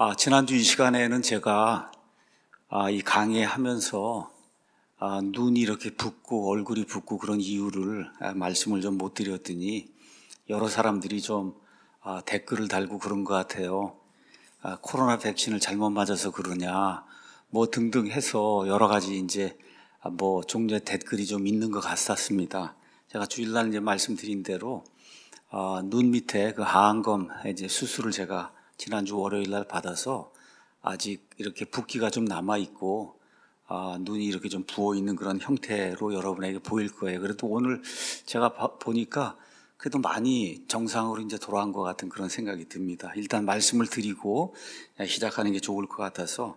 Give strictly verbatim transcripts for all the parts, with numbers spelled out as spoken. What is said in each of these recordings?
아, 지난주 이 시간에는 제가 아, 이 강의하면서 아, 눈이 이렇게 붓고 얼굴이 붓고 그런 이유를 아, 말씀을 좀 못 드렸더니 여러 사람들이 좀 아, 댓글을 달고 그런 것 같아요. 아, 코로나 백신을 잘못 맞아서 그러냐 뭐 등등 해서 여러 가지 이제 아, 뭐 종류의 댓글이 좀 있는 것 같았습니다. 제가 주일날 이제 말씀드린 대로 어, 눈 밑에 그 하안검 이제 수술을 제가 지난주 월요일 날 받아서 아직 이렇게 붓기가 좀 남아 있고 어, 눈이 이렇게 좀 부어 있는 그런 형태로 여러분에게 보일 거예요. 그래도 오늘 제가 봐, 보니까 그래도 많이 정상으로 이제 돌아온 것 같은 그런 생각이 듭니다. 일단 말씀을 드리고 시작하는 게 좋을 것 같아서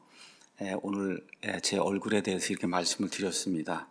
오늘 제 얼굴에 대해서 이렇게 말씀을 드렸습니다.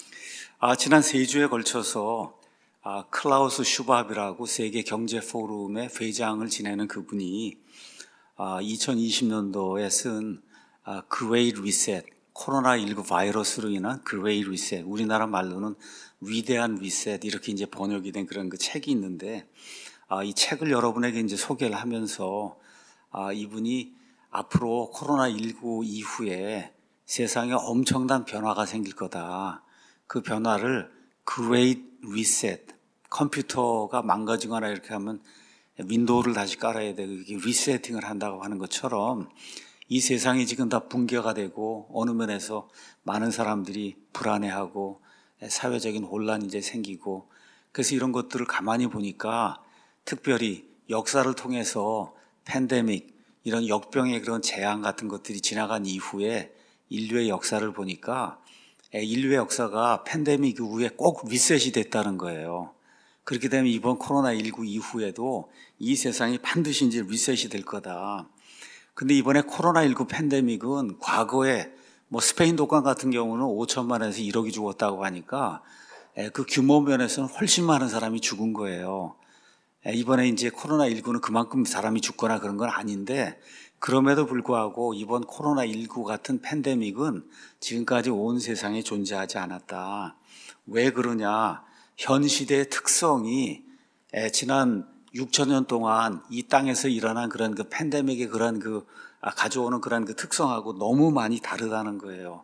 아, 지난 세 주에 걸쳐서 아, 클라우스 슈밥이라고 세계 경제 포럼의 회장을 지내는 그분이 아, 이천이십 년도에 쓴 아, Great Reset, 코로나십구 바이러스로 인한 Great Reset, 우리나라 말로는 위대한 리셋 이렇게 이제 번역이 된 그런 그 책이 있는데 아, 이 책을 여러분에게 이제 소개를 하면서 아, 이분이 앞으로 코로나십구 이후에 세상에 엄청난 변화가 생길 거다. 그 변화를 Great Reset, 컴퓨터가 망가지거나 이렇게 하면 윈도우를 다시 깔아야 되고 리세팅을 한다고 하는 것처럼 이 세상이 지금 다 붕괴가 되고 어느 면에서 많은 사람들이 불안해하고 사회적인 혼란이 이제 생기고 그래서 이런 것들을 가만히 보니까 특별히 역사를 통해서 팬데믹 이런 역병의 그런 재앙 같은 것들이 지나간 이후에 인류의 역사를 보니까 인류의 역사가 팬데믹 이후에 꼭 리셋이 됐다는 거예요. 그렇게 되면 이번 코로나십구 이후에도 이 세상이 반드시 이제 리셋이 될 거다. 근데 이번에 코로나십구 팬데믹은 과거에 뭐 스페인 독감 같은 경우는 오천만에서 일억이 죽었다고 하니까 그 규모 면에서는 훨씬 많은 사람이 죽은 거예요. 이번에 이제 코로나십구는 그만큼 사람이 죽거나 그런 건 아닌데 그럼에도 불구하고 이번 코로나십구 같은 팬데믹은 지금까지 온 세상에 존재하지 않았다. 왜 그러냐? 현 시대의 특성이 지난 육천 년 동안 이 땅에서 일어난 그런 그 팬데믹의 그런 그 가져오는 그런 그 특성하고 너무 많이 다르다는 거예요.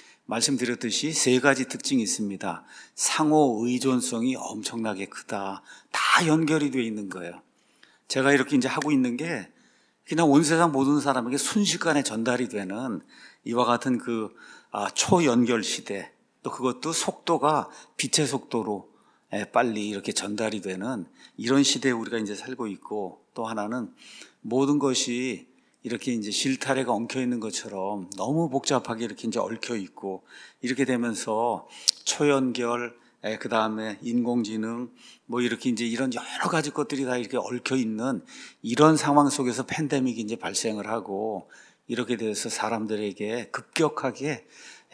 말씀드렸듯이 세 가지 특징이 있습니다. 상호 의존성이 엄청나게 크다. 다 연결이 되어 있는 거예요. 제가 이렇게 이제 하고 있는 게 그냥 온 세상 모든 사람에게 순식간에 전달이 되는 이와 같은 그 초연결 시대, 또 그것도 속도가 빛의 속도로 빨리 이렇게 전달이 되는 이런 시대에 우리가 이제 살고 있고, 또 하나는 모든 것이 이렇게 이제 실타래가 엉켜 있는 것처럼 너무 복잡하게 이렇게 이제 얽혀 있고, 이렇게 되면서 초연결, 그 다음에 인공지능, 뭐 이렇게 이제 이런 여러 가지 것들이 다 이렇게 얽혀 있는 이런 상황 속에서 팬데믹이 이제 발생을 하고, 이렇게 돼서 사람들에게 급격하게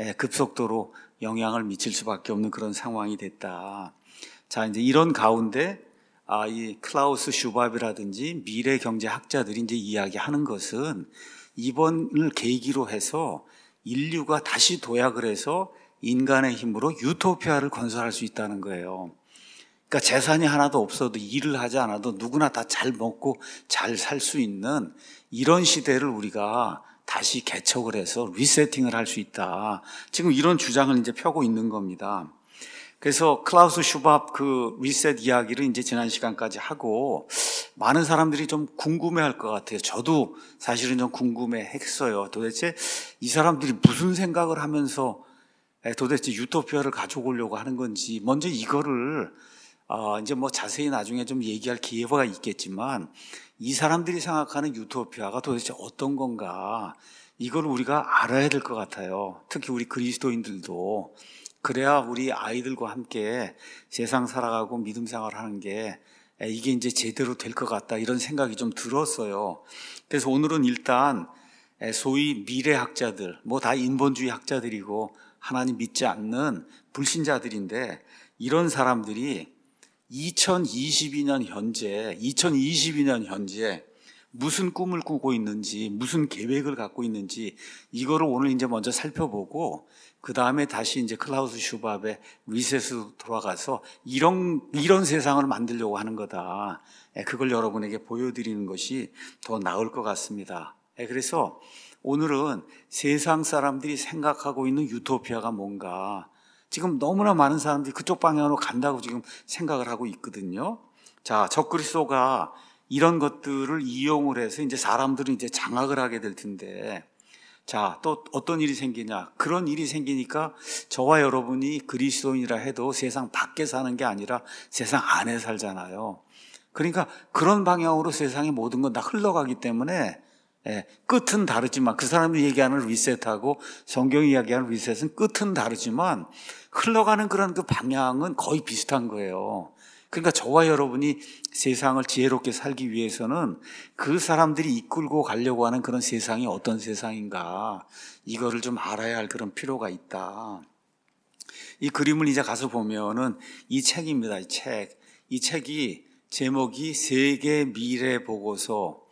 급속도로 영향을 미칠 수밖에 없는 그런 상황이 됐다. 자, 이제 이런 가운데 아, 이 클라우스 슈밥이라든지 미래 경제 학자들이 이제 이야기하는 것은 이번을 계기로 해서 인류가 다시 도약을 해서 인간의 힘으로 유토피아를 건설할 수 있다는 거예요. 그러니까 재산이 하나도 없어도 일을 하지 않아도 누구나 다 잘 먹고 잘 살 수 있는 이런 시대를 우리가 다시 개척을 해서 리세팅을 할 수 있다. 지금 이런 주장을 이제 펴고 있는 겁니다. 그래서 클라우스 슈밥 그 리셋 이야기를 이제 지난 시간까지 하고 많은 사람들이 좀 궁금해할 것 같아요. 저도 사실은 좀 궁금해했어요. 도대체 이 사람들이 무슨 생각을 하면서 도대체 유토피아를 가져오려고 하는 건지, 먼저 이거를 어 이제 뭐 자세히 나중에 좀 얘기할 기회가 있겠지만 이 사람들이 생각하는 유토피아가 도대체 어떤 건가, 이걸 우리가 알아야 될 것 같아요. 특히 우리 그리스도인들도. 그래야 우리 아이들과 함께 세상 살아가고 믿음 생활하는 게 이게 이제 제대로 될 것 같다, 이런 생각이 좀 들었어요. 그래서 오늘은 일단 소위 미래학자들, 뭐 다 인본주의 학자들이고 하나님 믿지 않는 불신자들인데, 이런 사람들이 이천이십이 년 현재, 이천이십이 년 현재 무슨 꿈을 꾸고 있는지, 무슨 계획을 갖고 있는지, 이거를 오늘 이제 먼저 살펴보고, 그 다음에 다시 이제 클라우스 슈밥의 리셋으로 돌아가서 이런, 이런 세상을 만들려고 하는 거다. 그걸 여러분에게 보여드리는 것이 더 나을 것 같습니다. 그래서 오늘은 세상 사람들이 생각하고 있는 유토피아가 뭔가, 지금 너무나 많은 사람들이 그쪽 방향으로 간다고 지금 생각을 하고 있거든요. 자, 적그리스도가 이런 것들을 이용을 해서 이제 사람들은 이제 장악을 하게 될 텐데, 자, 또 어떤 일이 생기냐? 그런 일이 생기니까 저와 여러분이 그리스도인이라 해도 세상 밖에 사는 게 아니라 세상 안에 살잖아요. 그러니까 그런 방향으로 세상의 모든 건 다 흘러가기 때문에, 예, 끝은 다르지만, 그 사람이 얘기하는 리셋하고 성경이 이야기하는 리셋은 끝은 다르지만 흘러가는 그런 그 방향은 거의 비슷한 거예요. 그러니까 저와 여러분이 세상을 지혜롭게 살기 위해서는 그 사람들이 이끌고 가려고 하는 그런 세상이 어떤 세상인가, 이거를 좀 알아야 할 그런 필요가 있다. 이 그림을 이제 가서 보면은 이 책입니다. 이 책. 이 책이 제목이 세계 미래 보고서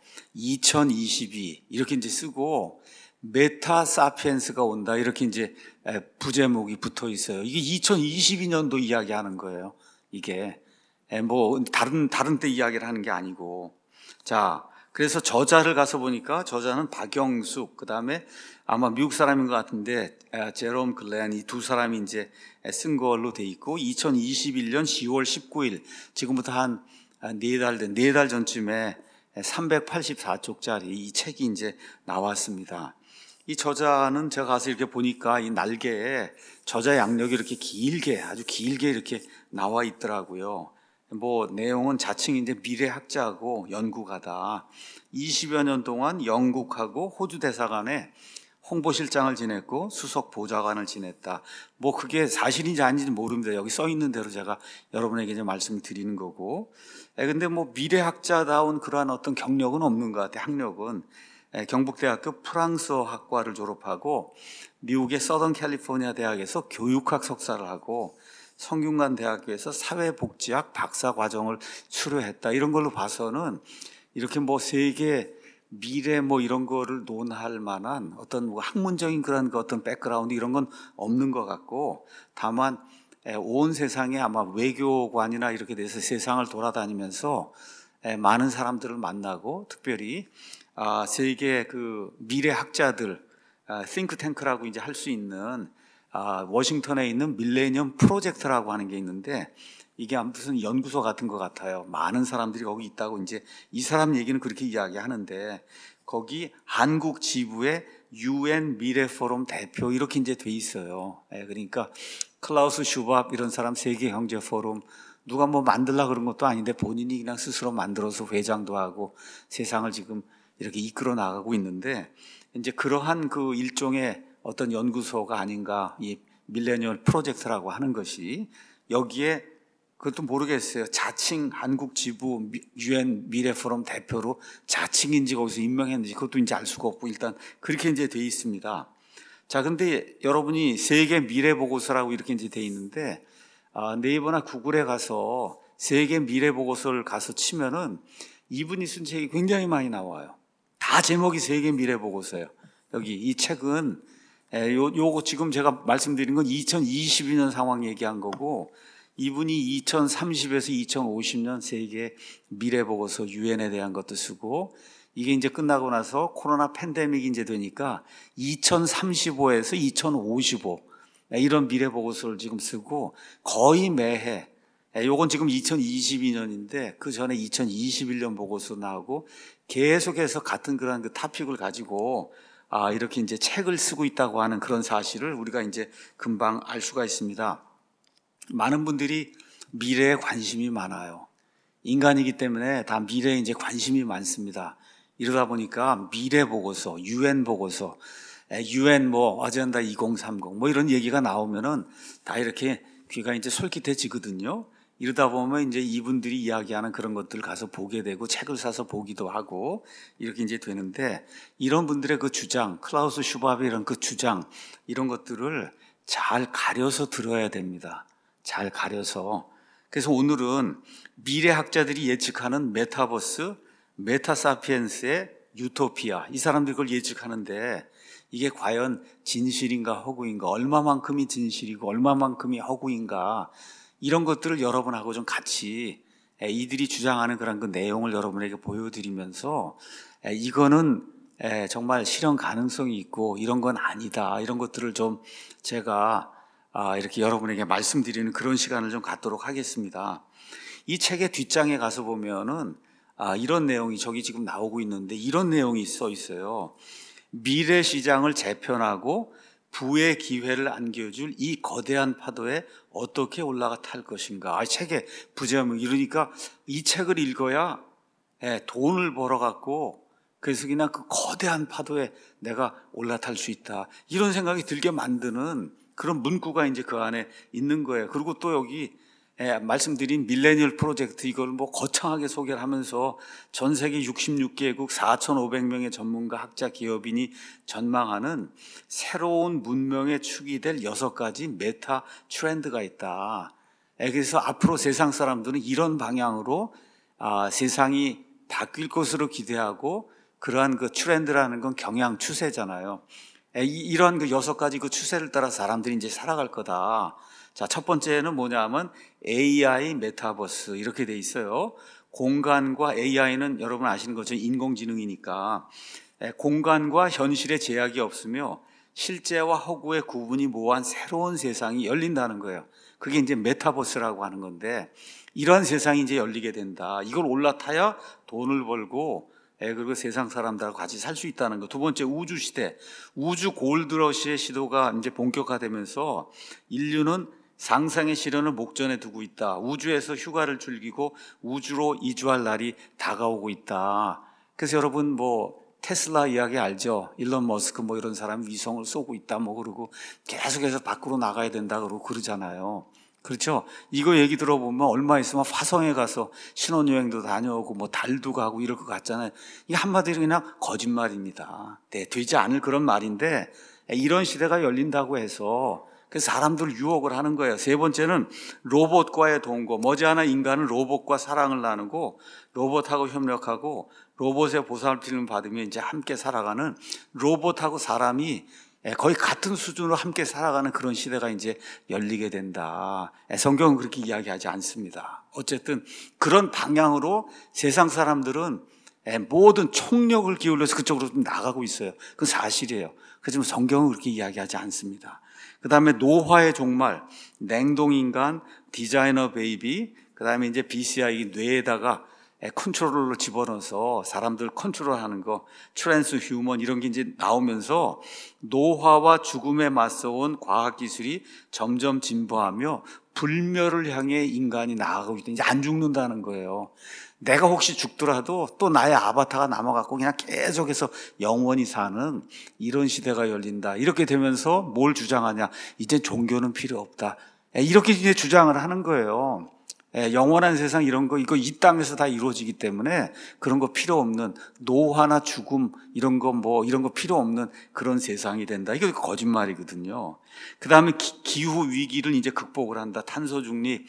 이천이십이 이렇게 이제 쓰고, 메타 사피엔스가 온다 이렇게 이제 부제목이 붙어 있어요. 이게 이천이십이 년도 이야기하는 거예요. 이게 뭐 다른 다른 때 이야기를 하는 게 아니고. 자, 그래서 저자를 가서 보니까 저자는 박영숙, 그 다음에 아마 미국 사람인 것 같은데 제롬 글렌, 이 두 사람이 이제 쓴 걸로 돼 있고, 이천이십일 년 시월 십구일, 지금부터 한 네 달 된, 네 달 전쯤에 삼백팔십사 쪽짜리 이 책이 이제 나왔습니다. 이 저자는 제가 가서 이렇게 보니까 이 날개에 저자 양력이 이렇게 길게, 아주 길게 이렇게 나와 있더라고요. 뭐 내용은 자칭 이제 미래학자하고 연구가다. 이십여 년 동안 영국하고 호주 대사관에 홍보실장을 지냈고 수석 보좌관을 지냈다. 뭐 그게 사실인지 아닌지 모릅니다. 여기 써 있는 대로 제가 여러분에게 이제 말씀을 드리는 거고. 에, 근데 뭐 미래학자다운 그러한 어떤 경력은 없는 것 같아요. 학력은. 에, 경북대학교 프랑스어 학과를 졸업하고 미국의 서던 캘리포니아 대학에서 교육학 석사를 하고 성균관 대학교에서 사회복지학 박사 과정을 수료했다. 이런 걸로 봐서는 이렇게 뭐 세계 미래 뭐 이런 거를 논할 만한 어떤 뭐 학문적인 그런 그 어떤 백그라운드 이런 건 없는 것 같고, 다만 온 세상에 아마 외교관이나 이렇게 돼서 세상을 돌아다니면서 많은 사람들을 만나고, 특별히 세계 그 미래학자들 싱크탱크라고 이제 할 수 있는 워싱턴에 있는 밀레니엄 프로젝트라고 하는 게 있는데, 이게 무슨 연구소 같은 것 같아요. 많은 사람들이 거기 있다고 이제 이 사람 얘기는 그렇게 이야기하는데, 거기 한국 지부의 유엔 미래 포럼 대표 이렇게 이제 돼 있어요. 예, 그러니까 클라우스 슈밥 이런 사람 세계 경제 포럼 누가 뭐 만들라 그런 것도 아닌데 본인이 그냥 스스로 만들어서 회장도 하고 세상을 지금 이렇게 이끌어 나가고 있는데, 이제 그러한 그 일종의 어떤 연구소가 아닌가, 이 밀레니얼 프로젝트라고 하는 것이. 여기에 그것도 모르겠어요. 자칭 한국 지부 유엔 미래 포럼 대표로 자칭인지 거기서 임명했는지 그것도 이제 알 수가 없고, 일단 그렇게 이제 돼 있습니다. 자, 근데 여러분이 세계 미래 보고서라고 이렇게 이제 돼 있는데, 아, 네이버나 구글에 가서 세계 미래 보고서를 가서 치면은 이분이 쓴 책이 굉장히 많이 나와요. 다 제목이 세계 미래 보고서예요. 여기 이 책은 에, 요, 요거 지금 제가 말씀드린 건 이천이십이 년 상황 얘기한 거고, 이분이 이천삼십에서 이천오십 년 세계 미래 보고서 유엔에 대한 것도 쓰고, 이게 이제 끝나고 나서 코로나 팬데믹이 이제 되니까 이천삼십오에서 이천오십오 이런 미래 보고서를 지금 쓰고, 거의 매해, 요건 지금 이천이십이 년인데 그 전에 이천이십일 년 보고서 나오고, 계속해서 같은 그런 그 토픽을 가지고 아, 이렇게 이제 책을 쓰고 있다고 하는 그런 사실을 우리가 이제 금방 알 수가 있습니다. 많은 분들이 미래에 관심이 많아요. 인간이기 때문에 다 미래에 이제 관심이 많습니다. 이러다 보니까 미래 보고서, 유엔 보고서, 유엔 뭐 아젠다 이공삼공 뭐 이런 얘기가 나오면은 다 이렇게 귀가 이제 솔깃해지거든요. 이러다 보면 이제 이분들이 이야기하는 그런 것들을 가서 보게 되고 책을 사서 보기도 하고 이렇게 이제 되는데, 이런 분들의 그 주장, 클라우스 슈밥의 이런 그 주장, 이런 것들을 잘 가려서 들어야 됩니다. 잘 가려서. 그래서 오늘은 미래학자들이 예측하는 메타버스, 메타사피엔스의 유토피아, 이 사람들이 그걸 예측하는데 이게 과연 진실인가 허구인가, 얼마만큼이 진실이고 얼마만큼이 허구인가, 이런 것들을 여러분하고 좀 같이 이들이 주장하는 그런 그 내용을 여러분에게 보여드리면서 이거는 에, 정말 실현 가능성이 있고 이런 건 아니다. 이런 것들을 좀 제가 아, 이렇게 여러분에게 말씀드리는 그런 시간을 좀 갖도록 하겠습니다. 이 책의 뒷장에 가서 보면은 아, 이런 내용이 저기 지금 나오고 있는데 이런 내용이 써 있어요. 미래 시장을 재편하고 부의 기회를 안겨줄 이 거대한 파도에 어떻게 올라가 탈 것인가. 아, 책의 부제목 이러니까 이 책을 읽어야 예, 돈을 벌어갖고 그래서 그냥 그 거대한 파도에 내가 올라탈 수 있다. 이런 생각이 들게 만드는 그런 문구가 이제 그 안에 있는 거예요. 그리고 또 여기 예, 말씀드린 밀레니얼 프로젝트 이걸 뭐 거창하게 소개를 하면서 전 세계 육십육 개국 사천오백 명의 전문가 학자 기업인이 전망하는 새로운 문명의 축이 될 여섯 가지 메타 트렌드가 있다. 예, 그래서 앞으로 세상 사람들은 이런 방향으로 아, 세상이 바뀔 것으로 기대하고 그러한 그 트렌드라는 건 경향 추세잖아요. 예, 이런 그 여섯 가지 그 추세를 따라 사람들이 이제 살아갈 거다. 자, 첫 번째는 뭐냐면 에이아이 메타버스 이렇게 돼 있어요. 공간과 에이아이는 여러분 아시는 것처럼 인공지능이니까 공간과 현실의 제약이 없으며 실제와 허구의 구분이 모호한 새로운 세상이 열린다는 거예요. 그게 이제 메타버스라고 하는 건데 이러한 세상이 이제 열리게 된다. 이걸 올라타야 돈을 벌고 그리고 세상 사람들하고 같이 살 수 있다는 거. 두 번째, 우주 시대. 우주 골드러시의 시도가 이제 본격화되면서 인류는 상상의 실현을 목전에 두고 있다. 우주에서 휴가를 즐기고 우주로 이주할 날이 다가오고 있다. 그래서 여러분 뭐 테슬라 이야기 알죠? 일론 머스크 뭐 이런 사람이 위성을 쏘고 있다 뭐 그러고 계속해서 밖으로 나가야 된다 그러고 그러잖아요. 그렇죠? 이거 얘기 들어보면 얼마 있으면 화성에 가서 신혼여행도 다녀오고 뭐 달도 가고 이럴 것 같잖아요. 이게 한마디로 그냥 거짓말입니다. 네, 되지 않을 그런 말인데 이런 시대가 열린다고 해서 그래서 사람들 유혹을 하는 거예요. 세 번째는 로봇과의 동거. 머지않아 인간은 로봇과 사랑을 나누고 로봇하고 협력하고 로봇의 보살핌을 받으며 이제 함께 살아가는 로봇하고 사람이 거의 같은 수준으로 함께 살아가는 그런 시대가 이제 열리게 된다. 성경은 그렇게 이야기하지 않습니다. 어쨌든 그런 방향으로 세상 사람들은 모든 총력을 기울여서 그쪽으로 좀 나가고 있어요. 그건 사실이에요. 그렇지만 성경은 그렇게 이야기하지 않습니다. 그 다음에 노화의 종말, 냉동인간, 디자이너 베이비, 그 다음에 이제 비씨아이 뇌에다가 컨트롤러를 집어넣어서 사람들 컨트롤하는 거, 트랜스 휴먼 이런 게 이제 나오면서 노화와 죽음에 맞서온 과학기술이 점점 진보하며 불멸을 향해 인간이 나아가고 있다. 이제 안 죽는다는 거예요. 내가 혹시 죽더라도 또 나의 아바타가 남아갖고 그냥 계속해서 영원히 사는 이런 시대가 열린다. 이렇게 되면서 뭘 주장하냐? 이제 종교는 필요 없다. 이렇게 이제 주장을 하는 거예요. 영원한 세상 이런 거 이거 이 땅에서 다 이루어지기 때문에 그런 거 필요 없는 노화나 죽음 이런 거 뭐 이런 거 필요 없는 그런 세상이 된다. 이거 거짓말이거든요. 그 다음에 기후 위기를 이제 극복을 한다. 탄소 중립,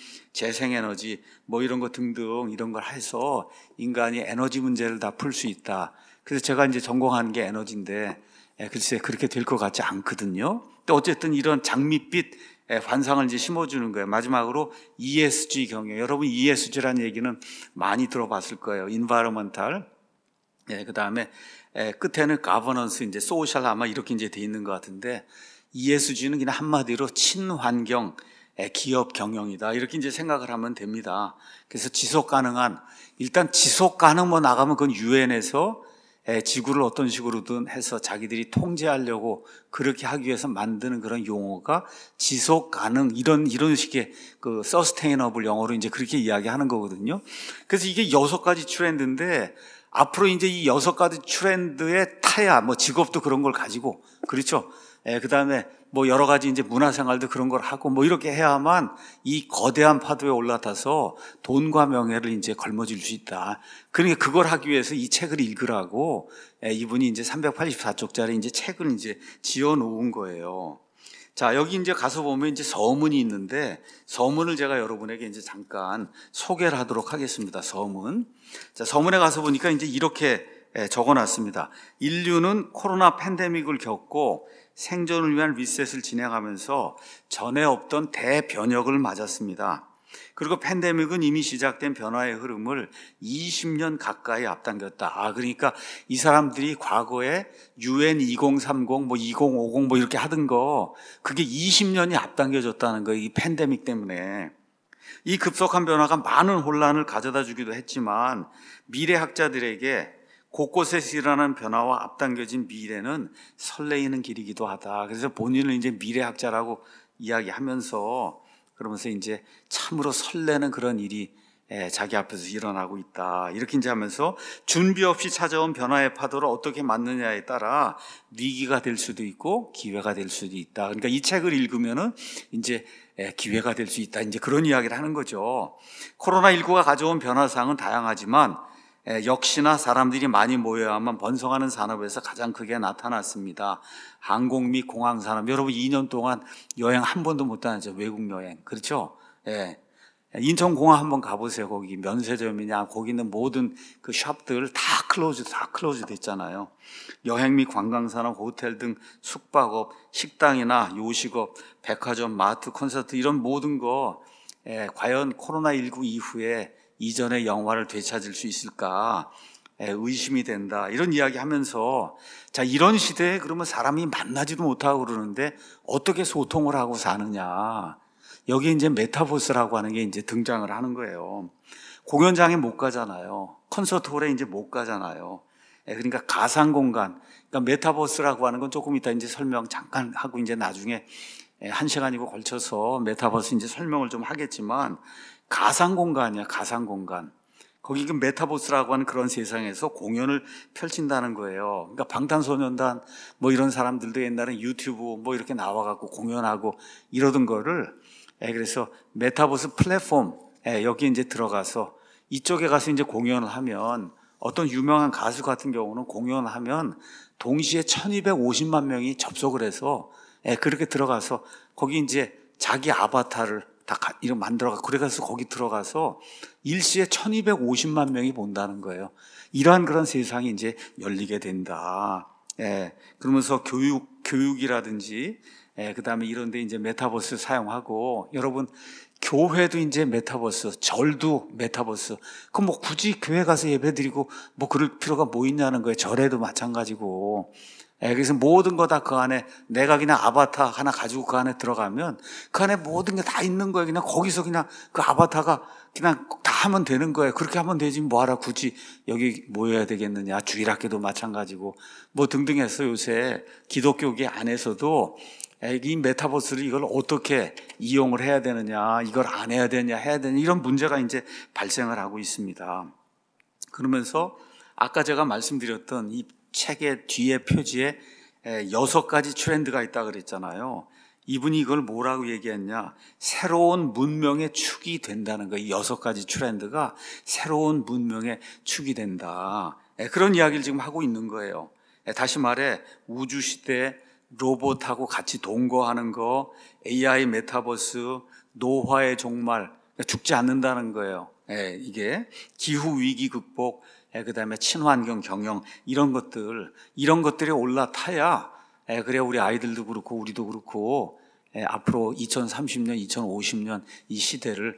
재생에너지 뭐 이런 거 등등 이런 걸 해서 인간이 에너지 문제를 다 풀 수 있다. 그래서 제가 이제 전공하는 게 에너지인데 글쎄 그렇게 될 것 같지 않거든요. 또 어쨌든 이런 장밋빛 환상을 이제 심어주는 거예요. 마지막으로 이에스지 경영. 여러분 이에스지라는 얘기는 많이 들어봤을 거예요. Environmental. 예, 그 다음에 끝에는 Governance, 이제 Social 아마 이렇게 이제 돼 있는 것 같은데 이에스지는 그냥 한마디로 친환경 기업 경영이다. 이렇게 이제 생각을 하면 됩니다. 그래서 지속 가능한 일단 지속 가능 뭐 나가면 그건 유엔에서 지구를 어떤 식으로든 해서 자기들이 통제하려고 그렇게 하기 위해서 만드는 그런 용어가 지속 가능 이런 이런 식의 그 서스테이너블 영어로 이제 그렇게 이야기하는 거거든요. 그래서 이게 여섯 가지 트렌드인데 앞으로 이제 이 여섯 가지 트렌드에 타야 뭐 직업도 그런 걸 가지고 그렇죠. 예, 그다음에 뭐 여러 가지 이제 문화생활도 그런 걸 하고 뭐 이렇게 해야만 이 거대한 파도에 올라타서 돈과 명예를 이제 걸머질 수 있다. 그러니까 그걸 하기 위해서 이 책을 읽으라고 이분이 이제 삼백팔십사 쪽짜리 이제 책을 이제 지어 놓은 거예요. 자, 여기 이제 가서 보면 이제 서문이 있는데 서문을 제가 여러분에게 이제 잠깐 소개를 하도록 하겠습니다. 서문. 자, 서문에 가서 보니까 이제 이렇게 적어 놨습니다. 인류는 코로나 팬데믹을 겪고 생존을 위한 리셋을 진행하면서 전에 없던 대변혁을 맞았습니다. 그리고 팬데믹은 이미 시작된 변화의 흐름을 이십 년 가까이 앞당겼다. 아, 그러니까 이 사람들이 과거에 유엔 이공삼공, 뭐 이공오공 뭐 이렇게 하던 거, 그게 이십 년이 앞당겨졌다는 거예요. 이 팬데믹 때문에. 이 급속한 변화가 많은 혼란을 가져다 주기도 했지만 미래학자들에게 곳곳에서 일어나는 변화와 앞당겨진 미래는 설레이는 길이기도 하다. 그래서 본인을 이제 미래학자라고 이야기하면서 그러면서 이제 참으로 설레는 그런 일이 자기 앞에서 일어나고 있다. 이렇게 이제 하면서 준비 없이 찾아온 변화의 파도를 어떻게 맞느냐에 따라 위기가 될 수도 있고 기회가 될 수도 있다. 그러니까 이 책을 읽으면은 이제 기회가 될 수 있다. 이제 그런 이야기를 하는 거죠. 코로나십구가 가져온 변화사항은 다양하지만 역시나 사람들이 많이 모여야만 번성하는 산업에서 가장 크게 나타났습니다. 항공 및 공항 산업. 여러분 이 년 동안 여행 한 번도 못 다녔죠. 외국 여행. 그렇죠? 예. 인천공항 한번 가보세요. 거기 면세점이냐, 거기 있는 모든 그 샵들 다 클로즈, 다 클로즈 됐잖아요. 여행 및 관광산업, 호텔 등 숙박업, 식당이나 요식업, 백화점, 마트, 콘서트 이런 모든 거 예, 과연 코로나십구 이후에 이전의 영화를 되찾을 수 있을까 예, 의심이 된다. 이런 이야기 하면서 자, 이런 시대에 그러면 사람이 만나지도 못하고 그러는데 어떻게 소통을 하고 사느냐. 여기 이제 메타버스라고 하는 게 이제 등장을 하는 거예요. 공연장에 못 가잖아요. 콘서트홀에 이제 못 가잖아요. 그러니까 가상 공간, 그러니까 메타버스라고 하는 건 조금 이따 이제 설명 잠깐 하고 이제 나중에 한 시간이고 걸쳐서 메타버스 이제 설명을 좀 하겠지만 가상 공간이야, 가상 공간. 거기 그 메타버스라고 하는 그런 세상에서 공연을 펼친다는 거예요. 그러니까 방탄소년단 뭐 이런 사람들도 옛날에 유튜브 뭐 이렇게 나와갖고 공연하고 이러던 거를 예, 그래서 메타버스 플랫폼, 예, 여기 이제 들어가서 이쪽에 가서 이제 공연을 하면 어떤 유명한 가수 같은 경우는 공연을 하면 동시에 천이백오십만 명이 접속을 해서 예, 그렇게 들어가서 거기 이제 자기 아바타를 다 이렇게 만들어가 그래서 거기 들어가서 일시에 천이백오십만 명이 본다는 거예요. 이러한 그런 세상이 이제 열리게 된다. 예, 그러면서 교육, 교육이라든지 예, 그 다음에 이런 데 이제 메타버스 사용하고, 여러분, 교회도 이제 메타버스, 절도 메타버스. 그럼 뭐 굳이 교회 가서 예배 드리고 뭐 그럴 필요가 뭐 있냐는 거예요. 절에도 마찬가지고. 예, 그래서 모든 거 다 그 안에 내가 그냥 아바타 하나 가지고 그 안에 들어가면 그 안에 모든 게 다 있는 거예요. 그냥 거기서 그냥 그 아바타가 그냥 다 하면 되는 거예요. 그렇게 하면 되지 뭐하라 굳이 여기 모여야 되겠느냐. 주일학교도 마찬가지고 뭐 등등 해서 요새 기독교계 안에서도 이 메타버스를 이걸 어떻게 이용을 해야 되느냐, 이걸 안 해야 되냐, 해야 되냐, 이런 문제가 이제 발생을 하고 있습니다. 그러면서 아까 제가 말씀드렸던 이 책의 뒤에 표지에 여섯 가지 트렌드가 있다고 그랬잖아요. 이분이 이걸 뭐라고 얘기했냐, 새로운 문명의 축이 된다는 거예요. 이 여섯 가지 트렌드가 새로운 문명의 축이 된다. 그런 이야기를 지금 하고 있는 거예요. 다시 말해 우주시대 로봇하고 같이 동거하는 거, 에이아이 메타버스, 노화의 종말, 죽지 않는다는 거예요. 예, 이게 기후 위기 극복, 예, 그다음에 친환경 경영 이런 것들, 이런 것들이 올라타야 예, 그래야 우리 아이들도 그렇고 우리도 그렇고 예, 앞으로 이천삼십 년, 이천오십 년 이 시대를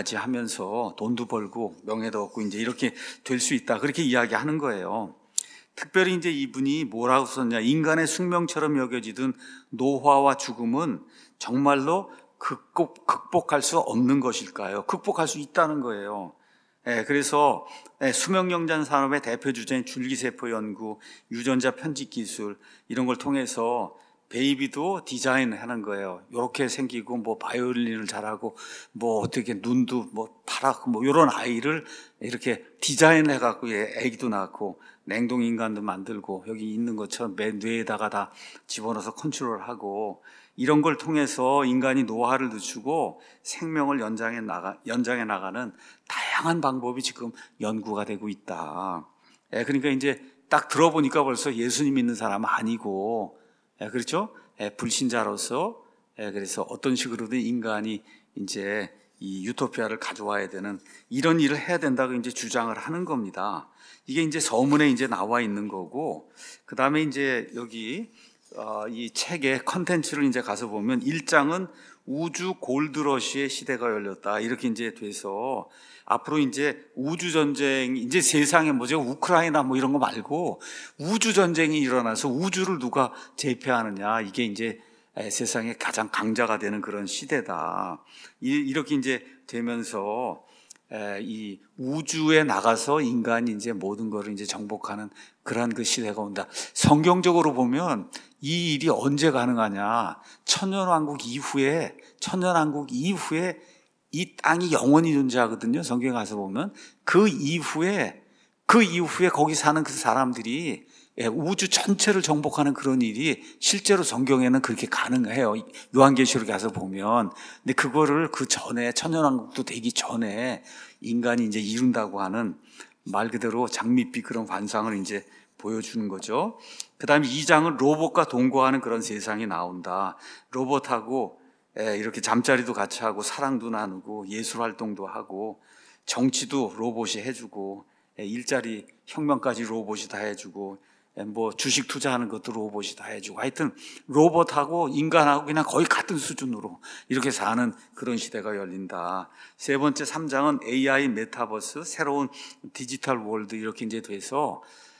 맞이하면서 돈도 벌고 명예도 얻고 이제 이렇게 될 수 있다. 그렇게 이야기하는 거예요. 특별히 이제 이분이 뭐라고 썼냐, 인간의 숙명처럼 여겨지던 노화와 죽음은 정말로 극복, 극복할 수 없는 것일까요? 극복할 수 있다는 거예요. 예, 그래서 예, 수명연장 산업의 대표 주제인 줄기세포 연구, 유전자 편집 기술 이런 걸 통해서 베이비도 디자인하는 거예요. 이렇게 생기고 뭐 바이올린을 잘하고 뭐 어떻게 눈도 뭐 파랗고 뭐 이런 아이를 이렇게 디자인해 갖고 애기도 낳고 냉동 인간도 만들고 여기 있는 것처럼 매 뇌에다가 다 집어넣어서 컨트롤하고 이런 걸 통해서 인간이 노화를 늦추고 생명을 연장해 나가 연장해 나가는 다양한 방법이 지금 연구가 되고 있다. 예, 그러니까 이제 딱 들어보니까 벌써 예수님 믿는 사람은 아니고, 예, 그렇죠? 예, 불신자로서 예, 그래서 어떤 식으로든 인간이 이제 이 유토피아를 가져와야 되는 이런 일을 해야 된다고 이제 주장을 하는 겁니다. 이게 이제 서문에 이제 나와 있는 거고, 그 다음에 이제 여기 어, 이 책의 컨텐츠를 이제 가서 보면 일 장은 우주 골드러시의 시대가 열렸다. 이렇게 이제 돼서 앞으로 이제 우주 전쟁, 이제 세상에 뭐죠? 우크라이나 뭐 이런 거 말고 우주 전쟁이 일어나서 우주를 누가 제패하느냐. 이게 이제 세상의 가장 강자가 되는 그런 시대다. 이렇게 이제 되면서 이 우주에 나가서 인간이 이제 모든 것을 이제 정복하는 그러한 그 시대가 온다. 성경적으로 보면 이 일이 언제 가능하냐? 천년왕국 이후에, 천년왕국 이후에 이 땅이 영원히 존재하거든요. 성경에 가서 보면 그 이후에, 그 이후에 거기 사는 그 사람들이 우주 전체를 정복하는 그런 일이 실제로 성경에는 그렇게 가능해요. 요한계시록에 가서 보면. 근데 그거를 그 전에, 천년왕국도 되기 전에 인간이 이제 이룬다고 하는 말 그대로 장밋빛 그런 환상을 이제 보여주는 거죠. 그 다음에 이 장은 로봇과 동거하는 그런 세상이 나온다. 로봇하고 이렇게 잠자리도 같이 하고 사랑도 나누고 예술 활동도 하고 정치도 로봇이 해주고 일자리 혁명까지 로봇이 다 해주고 뭐 주식 투자하는 것도 로봇이 다 해주고 하여튼 로봇하고 인간하고 그냥 거의 같은 수준으로 이렇게 사는 그런 시대가 열린다. 세 번째 삼 장은 에이아이 메타버스 새로운 디지털 월드 이렇게 이제 돼서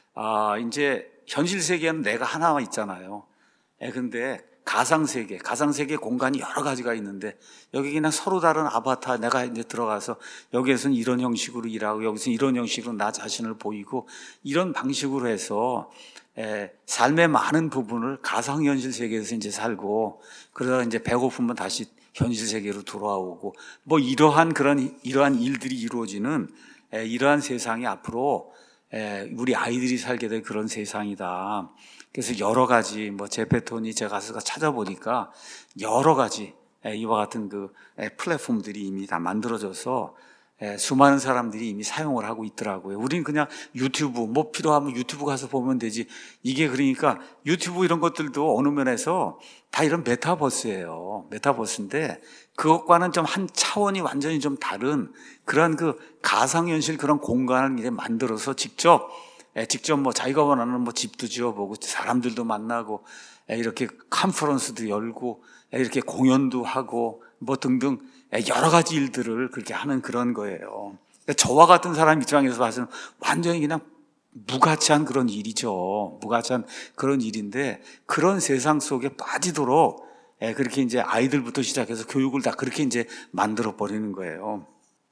아 이제 현실 세계는 내가 하나 있잖아요. 예, 근데 가상 세계, 가상 세계 공간이 여러 가지가 있는데 여기 그냥 서로 다른 아바타 내가 이제 들어가서 여기에서는 이런 형식으로 일하고 여기서는 이런 형식으로 나 자신을 보이고 이런 방식으로 해서 에, 삶의 많은 부분을 가상 현실 세계에서 이제 살고 그러다가 이제 배고프면 다시 현실 세계로 돌아오고 뭐 이러한 그런 이러한 일들이 이루어지는 에, 이러한 세상이 앞으로 에, 우리 아이들이 살게 될 그런 세상이다. 그래서 여러 가지 뭐 제페톤이 제가 가서 찾아보니까 여러 가지 이와 같은 그 플랫폼들이 이미 다 만들어져서 수많은 사람들이 이미 사용을 하고 있더라고요. 우리는 그냥 유튜브 뭐 필요하면 유튜브 가서 보면 되지. 이게 그러니까 유튜브 이런 것들도 어느 면에서 다 이런 메타버스예요. 메타버스인데 그것과는 좀 한 차원이 완전히 좀 다른 그런 그 가상현실 그런 공간을 이제 만들어서 직접 직접 뭐 자기가 원하는 뭐 집도 지어보고 사람들도 만나고 이렇게 컨퍼런스도 열고 이렇게 공연도 하고 뭐 등등 여러 가지 일들을 그렇게 하는 그런 거예요. 저와 같은 사람 입장에서 봐서는 완전히 그냥 무가치한 그런 일이죠. 무가치한 그런 일인데 그런 세상 속에 빠지도록 그렇게 이제 아이들부터 시작해서 교육을 다 그렇게 이제 만들어 버리는 거예요.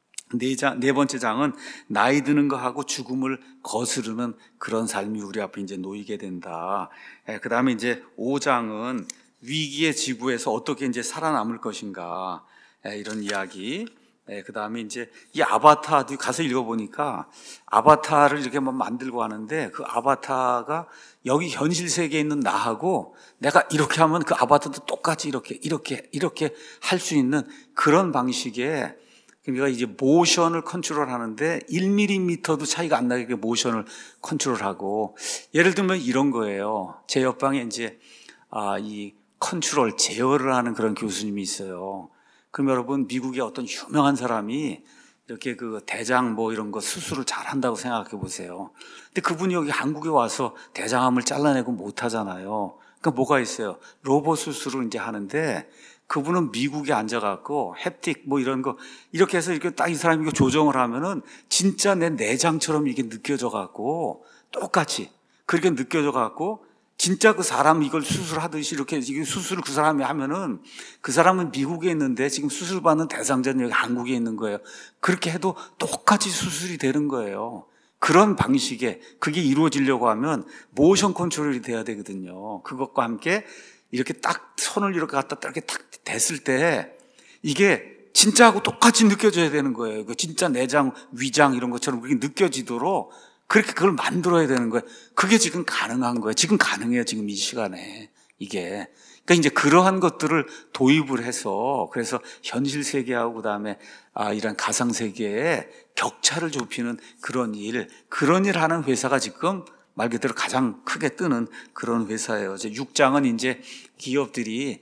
네, 장, 네 번째 장은 나이 드는 거하고 죽음을 거스르는 그런 삶이 우리 앞에 이제 놓이게 된다. 그 다음에 이제 오 장은 위기의 지구에서 어떻게 이제 살아남을 것인가. 이런 이야기. 그 다음에 이제 이 아바타도 가서 읽어보니까 아바타를 이렇게 막 만들고 하는데 그 아바타가 여기 현실 세계에 있는 나하고 내가 이렇게 하면 그 아바타도 똑같이 이렇게, 이렇게, 이렇게 할 수 있는 그런 방식의 그러니까 이제 모션을 컨트롤 하는데 일 밀리미터도 차이가 안 나게 모션을 컨트롤하고 예를 들면 이런 거예요. 제 옆방에 이제 아, 이 컨트롤 제어를 하는 그런 교수님이 있어요. 그럼 여러분 미국의 어떤 유명한 사람이 이렇게 그 대장 뭐 이런 거 수술을 잘 한다고 생각해 보세요. 근데 그분이 여기 한국에 와서 대장암을 잘라내고 못 하잖아요. 그러니까 뭐가 있어요? 로봇 수술을 이제 하는데 그분은 미국에 앉아갖고 햅틱 뭐 이런 거 이렇게 해서 이렇게 딱 이 사람이 이거 조정을 하면은 진짜 내 내장처럼 이게 느껴져갖고 똑같이 그렇게 느껴져갖고 진짜 그 사람 이걸 수술하듯이 이렇게 수술을 그 사람이 하면은 그 사람은 미국에 있는데 지금 수술받는 대상자는 여기 한국에 있는 거예요. 그렇게 해도 똑같이 수술이 되는 거예요. 그런 방식에 그게 이루어지려고 하면 모션 컨트롤이 돼야 되거든요. 그것과 함께 이렇게 딱 손을 이렇게 갖다 이렇게 딱 댔을 때 이게 진짜하고 똑같이 느껴져야 되는 거예요. 그 진짜 내장, 위장 이런 것처럼 그렇게 느껴지도록 그렇게 그걸 만들어야 되는 거예요. 그게 지금 가능한 거예요. 지금 가능해요. 지금 이 시간에 이게. 그러니까 이제 그러한 것들을 도입을 해서 그래서 현실 세계하고 그다음에 아 이런 가상 세계에 격차를 좁히는 그런 일, 그런 일 하는 회사가 지금 말 그대로 가장 크게 뜨는 그런 회사예요. 이제 육 장은 이제 기업들이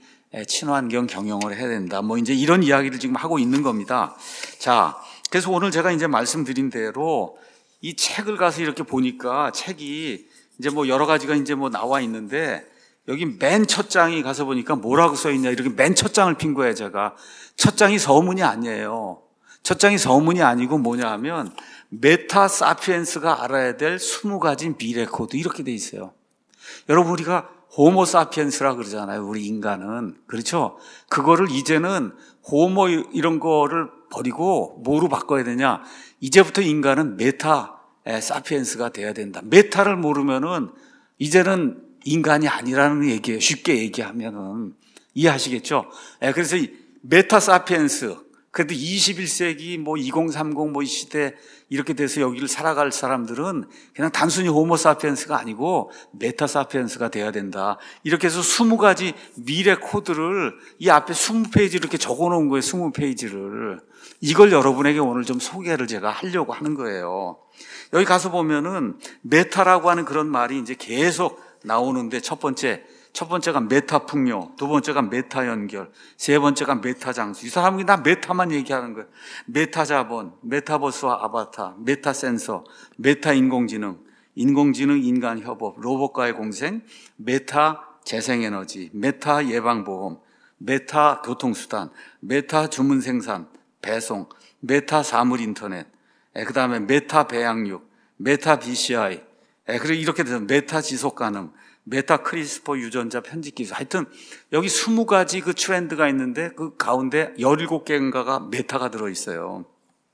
친환경 경영을 해야 된다. 뭐 이제 이런 이야기를 지금 하고 있는 겁니다. 자, 그래서 오늘 제가 이제 말씀드린 대로 이 책을 가서 이렇게 보니까 책이 이제 뭐 여러 가지가 이제 뭐 나와 있는데 여기 맨 첫 장이 가서 보니까 뭐라고 써 있냐, 이렇게 맨 첫 장을 핀 거예요. 제가 첫 장이 서문이 아니에요. 첫 장이 서문이 아니고 뭐냐 하면 메타 사피엔스가 알아야 될 스무 가지 미래 코드, 이렇게 돼 있어요. 여러분, 우리가 호모 사피엔스라 그러잖아요. 우리 인간은. 그렇죠? 그거를 이제는 호모 이런 거를 버리고 뭐로 바꿔야 되냐? 이제부터 인간은 메타 사피엔스가 돼야 된다. 메타를 모르면은 이제는 인간이 아니라는 얘기예요. 쉽게 얘기하면은. 이해하시겠죠? 그래서 이 메타 사피엔스, 그래도 이십일 세기 뭐 이천삼십 뭐 이 시대 이렇게 돼서 여기를 살아갈 사람들은 그냥 단순히 호모 사피엔스가 아니고 메타 사피엔스가 돼야 된다. 이렇게 해서 스무 가지 미래 코드를 이 앞에 이십 페이지 이렇게 적어 놓은 거예요. 이십 페이지를. 이걸 여러분에게 오늘 좀 소개를 제가 하려고 하는 거예요. 여기 가서 보면은 메타라고 하는 그런 말이 이제 계속 나오는데, 첫 번째 첫 번째가 메타 풍요, 두 번째가 메타 연결, 세 번째가 메타 장수. 이 사람이 다 메타만 얘기하는 거예요. 메타 자본, 메타버스와 아바타, 메타 센서, 메타 인공지능, 인공지능 인간 협업, 로봇과의 공생, 메타 재생에너지, 메타 예방보험, 메타 교통수단, 메타 주문 생산, 배송, 메타 사물 인터넷, 그 다음에 메타 배양육, 메타 비씨아이, 그리고 이렇게 돼서 메타 지속 가능, 메타 크리스퍼 유전자 편집 기술. 하여튼 여기 스무 가지 그 트렌드가 있는데 그 가운데 열일곱 개인가가 메타가 들어있어요.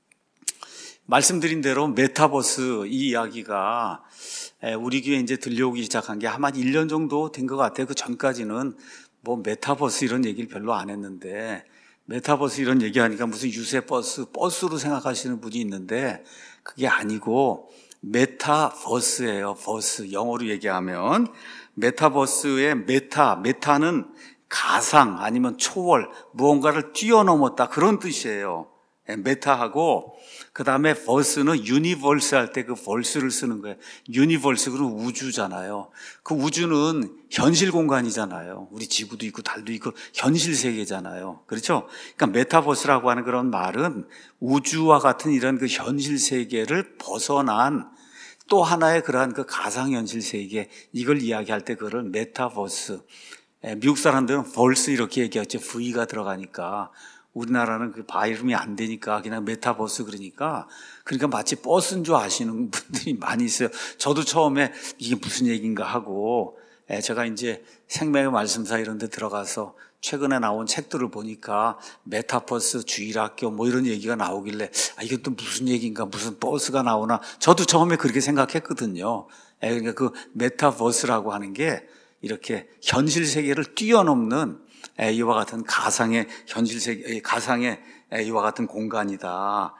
말씀드린 대로 메타버스 이 이야기가 우리 교회에 이제 들려오기 시작한 게 아마 일 년 정도 된 것 같아요. 그 전까지는 뭐 메타버스 이런 얘기를 별로 안 했는데, 메타버스 이런 얘기하니까 무슨 유세 버스, 버스로 생각하시는 분이 있는데 그게 아니고 메타버스예요. 버스. 영어로 얘기하면 메타버스의 메타, 메타는 가상 아니면 초월, 무언가를 뛰어넘었다, 그런 뜻이에요. 메타하고 그 다음에 버스는 유니버스 할 때 그 벌스를 쓰는 거예요. 유니버스, 그럼 우주잖아요. 그 우주는 현실 공간이잖아요. 우리 지구도 있고 달도 있고 현실 세계잖아요. 그렇죠? 그러니까 메타버스라고 하는 그런 말은 우주와 같은 이런 그 현실 세계를 벗어난 또 하나의 그러한 그 가상현실 세계, 이걸 이야기할 때 그걸 메타버스. 미국 사람들은 벌스 이렇게 얘기하죠. V가 들어가니까. 우리나라는 그 발음이 안 되니까 그냥 메타버스 그러니까, 그러니까 마치 버스인 줄 아시는 분들이 많이 있어요. 저도 처음에 이게 무슨 얘기인가 하고, 제가 이제 생명의 말씀사 이런 데 들어가서 최근에 나온 책들을 보니까 메타버스, 주일학교 뭐 이런 얘기가 나오길래 아, 이게 또 무슨 얘기인가, 무슨 버스가 나오나, 저도 처음에 그렇게 생각했거든요. 그러니까 그 메타버스라고 하는 게 이렇게 현실 세계를 뛰어넘는 이와 같은 가상의 현실 세계, 가상의 이와 같은 공간이다.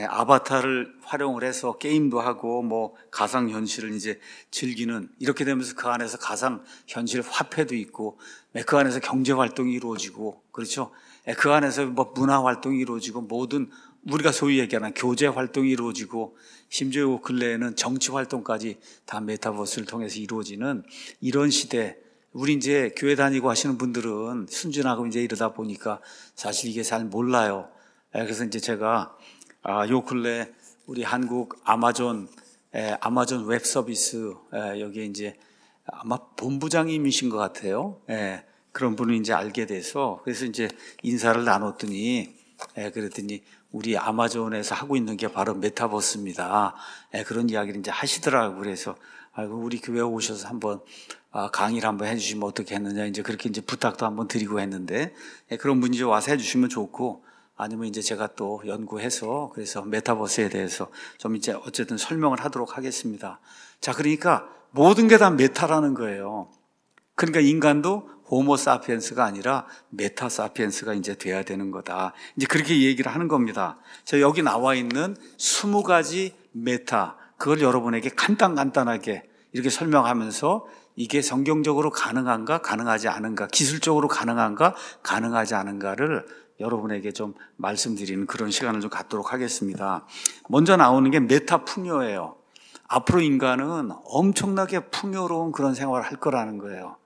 아바타를 활용을 해서 게임도 하고 뭐 가상 현실을 이제 즐기는, 이렇게 되면서 그 안에서 가상 현실 화폐도 있고 그 안에서 경제 활동이 이루어지고, 그렇죠? 그 안에서 뭐 문화 활동이 이루어지고 모든 우리가 소위 얘기하는 교제 활동이 이루어지고, 심지어 근래에는 정치 활동까지 다 메타버스를 통해서 이루어지는 이런 시대. 우리 이제 교회 다니고 하시는 분들은 순진하고 이제 이러다 보니까 사실 이게 잘 몰라요. 그래서 이제 제가 아, 요 근래 우리 한국 아마존, 에, 아마존 웹 서비스, 에, 여기에 이제 아마 본부장님이신 것 같아요. 에, 그런 분을 이제 알게 돼서, 그래서 이제 인사를 나눴더니, 에, 그랬더니 우리 아마존에서 하고 있는 게 바로 메타버스입니다. 에, 그런 이야기를 이제 하시더라고요. 그래서 아이고, 우리 교회 오셔서 한번 아, 강의를 한번 해주시면 어떻게 했느냐, 이제 그렇게 이제 부탁도 한번 드리고 했는데, 에, 그런 분이 와서 해주시면 좋고, 아니면 이제 제가 또 연구해서 그래서 메타버스에 대해서 좀 이제 어쨌든 설명을 하도록 하겠습니다. 자, 그러니까 모든 게 다 메타라는 거예요. 그러니까 인간도 호모 사피엔스가 아니라 메타 사피엔스가 이제 돼야 되는 거다. 이제 그렇게 얘기를 하는 겁니다. 자, 여기 나와 있는 스무 가지 메타, 그걸 여러분에게 간단간단하게 이렇게 설명하면서 이게 성경적으로 가능한가, 가능하지 않은가, 기술적으로 가능한가, 가능하지 않은가를 여러분에게 좀 말씀드리는 그런 시간을 좀 갖도록 하겠습니다. 먼저 나오는 게 메타 풍요예요. 앞으로 인간은 엄청나게 풍요로운 그런 생활을 할 거라는 거예요.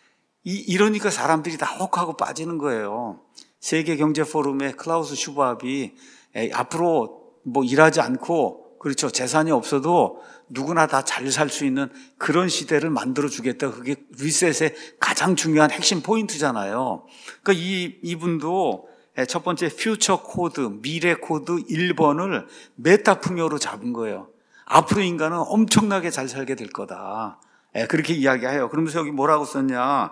이, 이러니까 사람들이 다 혹하고 빠지는 거예요. 세계경제포럼의 클라우스 슈밥이 에이, 앞으로 뭐 일하지 않고 그렇죠. 재산이 없어도 누구나 다 잘 살 수 있는 그런 시대를 만들어 주겠다. 그게 리셋의 가장 중요한 핵심 포인트잖아요. 그러니까 이, 이분도 첫 번째 퓨처 코드, 미래 코드 일 번을 메타풍요로 잡은 거예요. 앞으로 인간은 엄청나게 잘 살게 될 거다. 그렇게 이야기해요. 그러면서 여기 뭐라고 썼냐.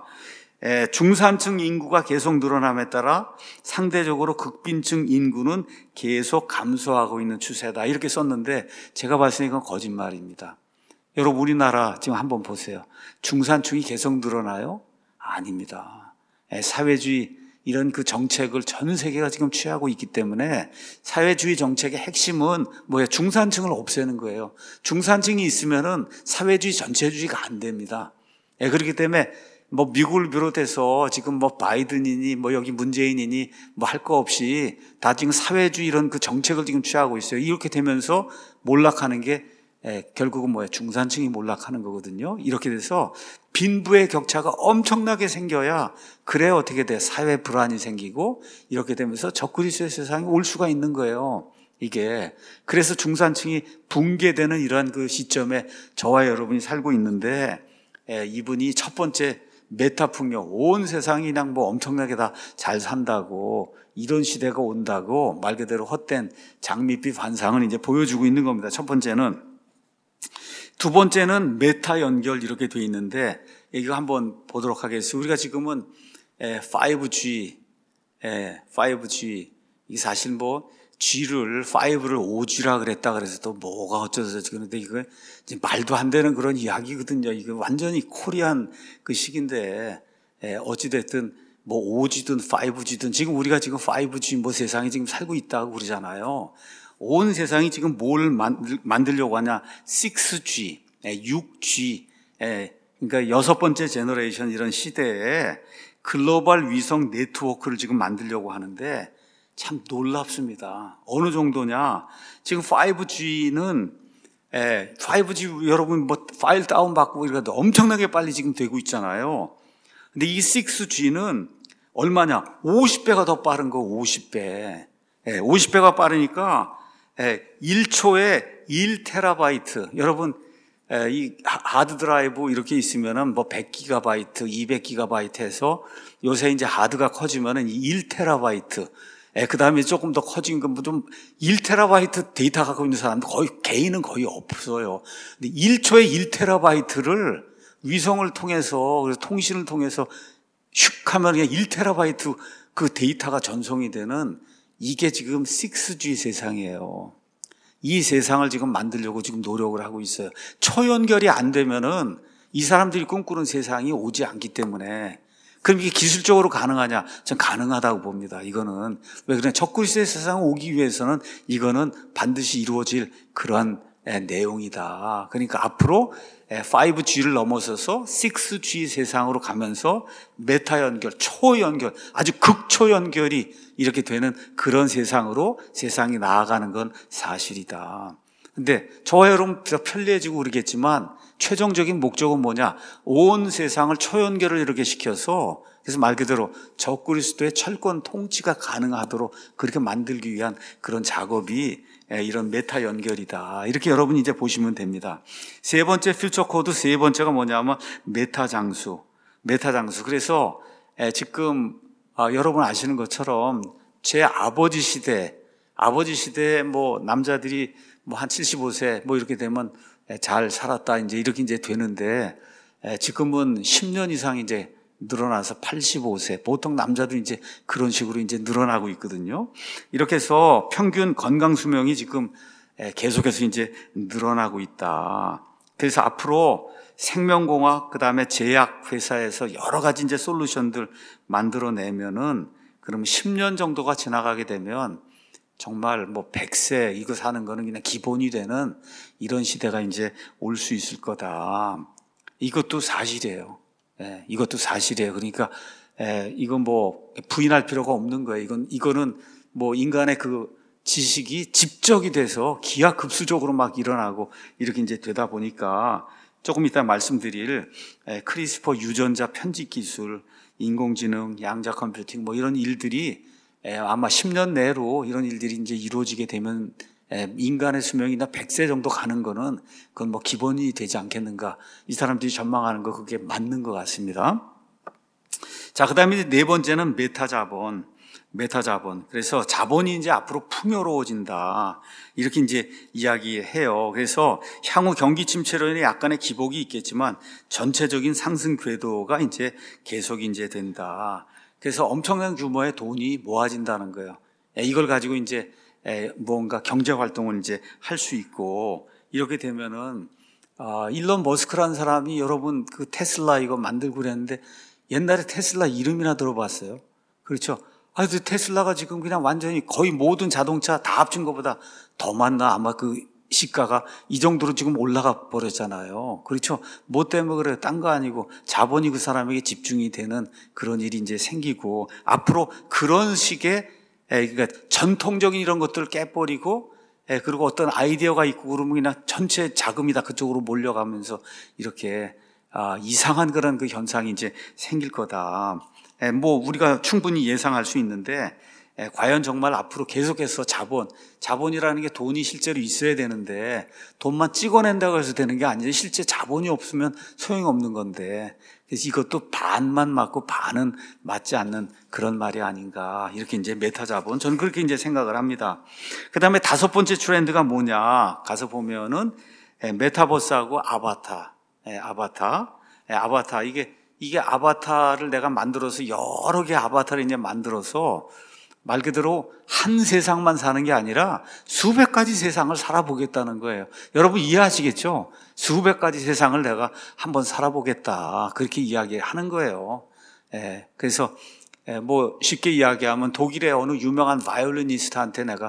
중산층 인구가 계속 늘어남에 따라 상대적으로 극빈층 인구는 계속 감소하고 있는 추세다. 이렇게 썼는데 제가 봤을 때 이건 거짓말입니다. 여러분 우리나라 지금 한번 보세요. 중산층이 계속 늘어나요? 아닙니다. 사회주의 이런 그 정책을 전 세계가 지금 취하고 있기 때문에 사회주의 정책의 핵심은 뭐예요? 중산층을 없애는 거예요. 중산층이 있으면은 사회주의 전체주의가 안 됩니다. 그렇기 때문에 뭐 미국을 비롯해서 지금 뭐 바이든이니 뭐 여기 문재인이니 뭐 할 거 없이 다 지금 사회주의 이런 그 정책을 지금 취하고 있어요. 이렇게 되면서 몰락하는 게 결국은 뭐예요? 중산층이 몰락하는 거거든요. 이렇게 돼서 빈부의 격차가 엄청나게 생겨야 그래 어떻게 돼? 사회 불안이 생기고 이렇게 되면서 적그리스도의 세상이 올 수가 있는 거예요. 이게 그래서 중산층이 붕괴되는 이러한 그 시점에 저와 여러분이 살고 있는데 이분이 첫 번째 메타풍요, 온 세상이 그냥 뭐 엄청나게 다 잘 산다고 이런 시대가 온다고 말 그대로 헛된 장밋빛 환상을 이제 보여주고 있는 겁니다. 첫 번째는. 두 번째는 메타 연결 이렇게 돼 있는데 이거 한번 보도록 하겠습니다. 우리가 지금은 파이브 지, 파이브 지 이 사실 뭐 G를 오를 오 지라 그랬다 그래서 또 뭐가 어쩌서 그런데 이거 말도 안 되는 그런 이야기거든요. 이거 완전히 코리안 그 시기인데 어찌 됐든 뭐 오 지든 파이브 지든 지금 우리가 지금 파이브 지 뭐 세상에 지금 살고 있다고 그러잖아요. 온 세상이 지금 뭘 만들려고 하냐? 식스 지, 육 지, 그러니까 여섯 번째 제너레이션 이런 시대에 글로벌 위성 네트워크를 지금 만들려고 하는데 참 놀랍습니다. 어느 정도냐? 지금 파이브 지는 파이브 지 여러분 뭐 파일 다운 받고 이러다 엄청나게 빨리 지금 되고 있잖아요. 근데 이 식스 지는 얼마냐? 오십 배가 더 빠른 거, 오십 배. 오십 배가 빠르니까 일 초에 일 테라바이트. 여러분 이 하드 드라이브 이렇게 있으면은 뭐 백 기가바이트, 이백 기가바이트 해서 요새 이제 하드가 커지면은 일 테라바이트. 그 다음에 조금 더 커진 건 좀 일 테라바이트 데이터 갖고 있는 사람도 거의, 개인은 거의 없어요. 근데 일 초에 일 테라바이트를 위성을 통해서, 그래서 통신을 통해서 슉 하면 그냥 일 테라바이트 그 데이터가 전송이 되는 이게 지금 식스 지 세상이에요. 이 세상을 지금 만들려고 지금 노력을 하고 있어요. 초연결이 안 되면은 이 사람들이 꿈꾸는 세상이 오지 않기 때문에. 그럼 이게 기술적으로 가능하냐? 전 가능하다고 봅니다. 이거는 왜 그래? 적그리스도의 세상에 오기 위해서는 이거는 반드시 이루어질 그러한 내용이다. 그러니까 앞으로 파이브 지를 넘어서서 식스 지 세상으로 가면서 메타 연결, 초 연결, 아주 극초 연결이 이렇게 되는 그런 세상으로 세상이 나아가는 건 사실이다. 근데 저와 여러분 더 편리해지고 그러겠지만 최종적인 목적은 뭐냐? 온 세상을 초연결을 이렇게 시켜서 그래서 말 그대로 적그리스도의 철권 통치가 가능하도록 그렇게 만들기 위한 그런 작업이 이런 메타 연결이다. 이렇게 여러분이 이제 보시면 됩니다. 세 번째 퓨처 코드 세 번째가 뭐냐면 메타 장수. 메타 장수. 그래서 지금 여러분 아시는 것처럼 제 아버지 시대, 아버지 시대에 뭐 남자들이 뭐 한 칠십오 세 뭐 이렇게 되면 잘 살았다 이제 이렇게 이제 되는데 지금은 십 년 이상 이제 늘어나서 팔십오 세 보통 남자도 이제 그런 식으로 이제 늘어나고 있거든요. 이렇게 해서 평균 건강 수명이 지금 계속해서 이제 늘어나고 있다. 그래서 앞으로 생명공학 그다음에 제약 회사에서 여러 가지 이제 솔루션들 만들어내면은 그러면 십 년 정도가 지나가게 되면 정말 뭐 백 세 이거 사는 거는 그냥 기본이 되는 이런 시대가 이제 올 수 있을 거다. 이것도 사실이에요. 예, 이것도 사실이에요. 그러니까 예, 이건 뭐 부인할 필요가 없는 거예요. 이건 이거는 뭐 인간의 그 지식이 집적이 돼서 기하급수적으로 막 일어나고 이렇게 이제 되다 보니까 조금 이따 말씀드릴 예, 크리스퍼 유전자 편집 기술, 인공지능, 양자 컴퓨팅 뭐 이런 일들이 예, 아마 십 년 내로 이런 일들이 이제 이루어지게 되면 에, 인간의 수명이나 백 세 정도 가는 거는 그건 뭐 기본이 되지 않겠는가. 이 사람들이 전망하는 거 그게 맞는 것 같습니다. 자, 그 다음에 네 번째는 메타자본. 메타자본. 그래서 자본이 이제 앞으로 풍요로워진다. 이렇게 이제 이야기해요. 그래서 향후 경기 침체로 인해 약간의 기복이 있겠지만 전체적인 상승 궤도가 이제 계속 이제 된다. 그래서 엄청난 규모의 돈이 모아진다는 거예요. 이걸 가지고 이제 뭔가 경제 활동을 이제 할 수 있고, 이렇게 되면은 아, 일론 머스크라는 사람이 여러분 그 테슬라 이거 만들고 그랬는데 옛날에 테슬라 이름이나 들어봤어요? 그렇죠? 아, 그 테슬라가 지금 그냥 완전히 거의 모든 자동차 다 합친 것보다 더 많나? 아마 그 시가가 이 정도로 지금 올라가 버렸잖아요. 그렇죠? 뭐 때문에 그래요? 딴 거 아니고 자본이 그 사람에게 집중이 되는 그런 일이 이제 생기고, 앞으로 그런 식의 그러니까 전통적인 이런 것들을 깨버리고, 그리고 어떤 아이디어가 있고 그러면 그냥 전체 자금이 다 그쪽으로 몰려가면서 이렇게 아, 이상한 그런 그 현상이 이제 생길 거다. 에, 뭐 우리가 충분히 예상할 수 있는데, 에, 과연 정말 앞으로 계속해서 자본, 자본이라는 게 돈이 실제로 있어야 되는데 돈만 찍어낸다고 해서 되는 게 아니라 실제 자본이 없으면 소용없는 건데, 그래서 이것도 반만 맞고 반은 맞지 않는 그런 말이 아닌가, 이렇게 이제 메타 자본, 저는 그렇게 이제 생각을 합니다. 그 다음에 다섯 번째 트렌드가 뭐냐 가서 보면은 에, 메타버스하고 아바타, 에, 아바타, 에, 아바타 이게 이게 아바타를 내가 만들어서 여러 개의 아바타를 이제 만들어서 말 그대로 한 세상만 사는 게 아니라 수백 가지 세상을 살아보겠다는 거예요. 여러분 이해하시겠죠? 수백 가지 세상을 내가 한번 살아보겠다, 그렇게 이야기하는 거예요. 예, 그래서 예, 뭐 쉽게 이야기하면 독일의 어느 유명한 바이올리니스트한테 내가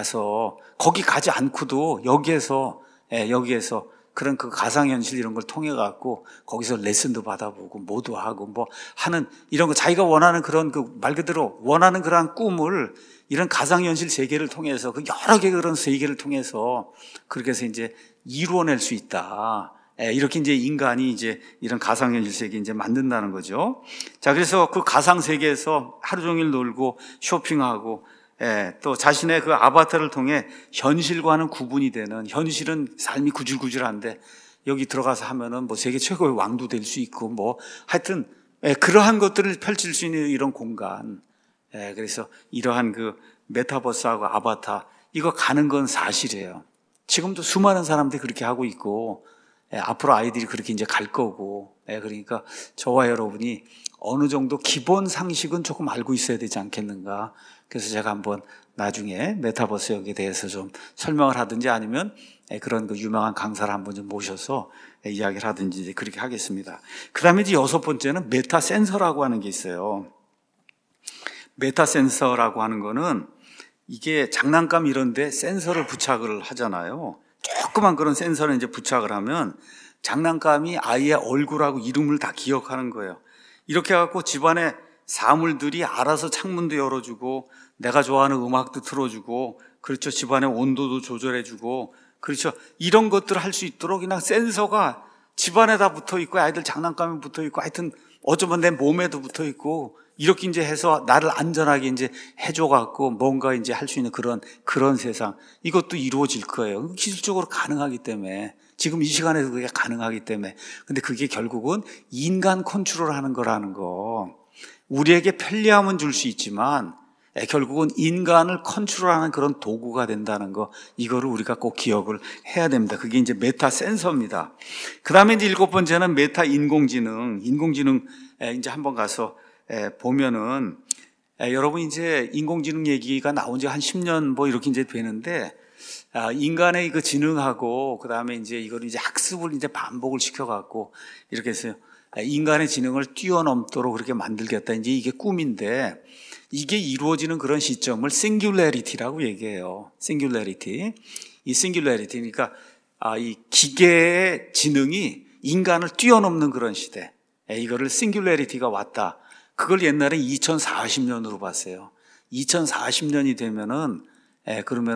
가서 거기 가지 않고도 여기에서 예, 여기에서 그런 그 가상현실 이런 걸 통해 갖고 거기서 레슨도 받아보고 뭐도 하고 뭐 하는 이런 거, 자기가 원하는 그런 그 말 그대로 원하는 그런 꿈을 이런 가상현실 세계를 통해서 그 여러 개 그런 세계를 통해서 그렇게 해서 이제 이루어낼 수 있다. 예, 이렇게 이제 인간이 이제 이런 가상현실 세계 이제 만든다는 거죠. 자, 그래서 그 가상 세계에서 하루 종일 놀고 쇼핑하고, 예, 또 자신의 그 아바타를 통해 현실과는 구분이 되는, 현실은 삶이 구질구질한데 여기 들어가서 하면은 뭐 세계 최고의 왕도 될 수 있고 뭐 하여튼 예, 그러한 것들을 펼칠 수 있는 이런 공간. 예, 그래서 이러한 그 메타버스하고 아바타 이거 가는 건 사실이에요. 지금도 수많은 사람들이 그렇게 하고 있고, 예, 앞으로 아이들이 그렇게 이제 갈 거고, 예, 그러니까 저와 여러분이 어느 정도 기본 상식은 조금 알고 있어야 되지 않겠는가. 그래서 제가 한번 나중에 메타버스 여기에 대해서 좀 설명을 하든지 아니면 그런 그 유명한 강사를 한번 좀 모셔서 이야기를 하든지 그렇게 하겠습니다. 그 다음에 이제 여섯 번째는 메타 센서라고 하는 게 있어요. 메타 센서라고 하는 거는 이게 장난감 이런 데 센서를 부착을 하잖아요. 조그만 그런 센서를 이제 부착을 하면 장난감이 아이의 얼굴하고 이름을 다 기억하는 거예요. 이렇게 해갖고 집안에 사물들이 알아서 창문도 열어주고 내가 좋아하는 음악도 틀어주고, 그렇죠, 집안의 온도도 조절해주고, 그렇죠, 이런 것들을 할 수 있도록 그냥 센서가 집안에 다 붙어있고 아이들 장난감에 붙어있고 하여튼 어쩌면 내 몸에도 붙어있고 이렇게 이제 해서 나를 안전하게 이제 해줘갖고 뭔가 이제 할 수 있는 그런 그런 세상, 이것도 이루어질 거예요. 기술적으로 가능하기 때문에, 지금 이 시간에도 그게 가능하기 때문에. 근데 그게 결국은 인간 컨트롤하는 거라는 거. 우리에게 편리함은 줄 수 있지만 결국은 인간을 컨트롤하는 그런 도구가 된다는 거, 이거를 우리가 꼭 기억을 해야 됩니다. 그게 이제 메타 센서입니다. 그 다음에 이제 일곱 번째는 메타 인공지능. 인공지능 이제 한번 가서 보면은 여러분 이제 인공지능 얘기가 나온 지 한 십 년 뭐 이렇게 이제 되는데, 인간의 그 지능하고 그 다음에 이제 이걸 이제 학습을 이제 반복을 시켜갖고 이렇게 해서 인간의 지능을 뛰어넘도록 그렇게 만들겠다, 이제 이게 꿈인데, 이게 이루어지는 그런 시점을 싱귤래리티라고 얘기해요. 싱귤래리티. 이 싱귤래리티, 그러니까 아, 이 기계의 지능이 인간을 뛰어넘는 그런 시대. 이거를 싱귤래리티가 왔다. 그걸 옛날에 이천사십 년으로 봤어요. 이천사십 년이 되면은, 예, 그러면은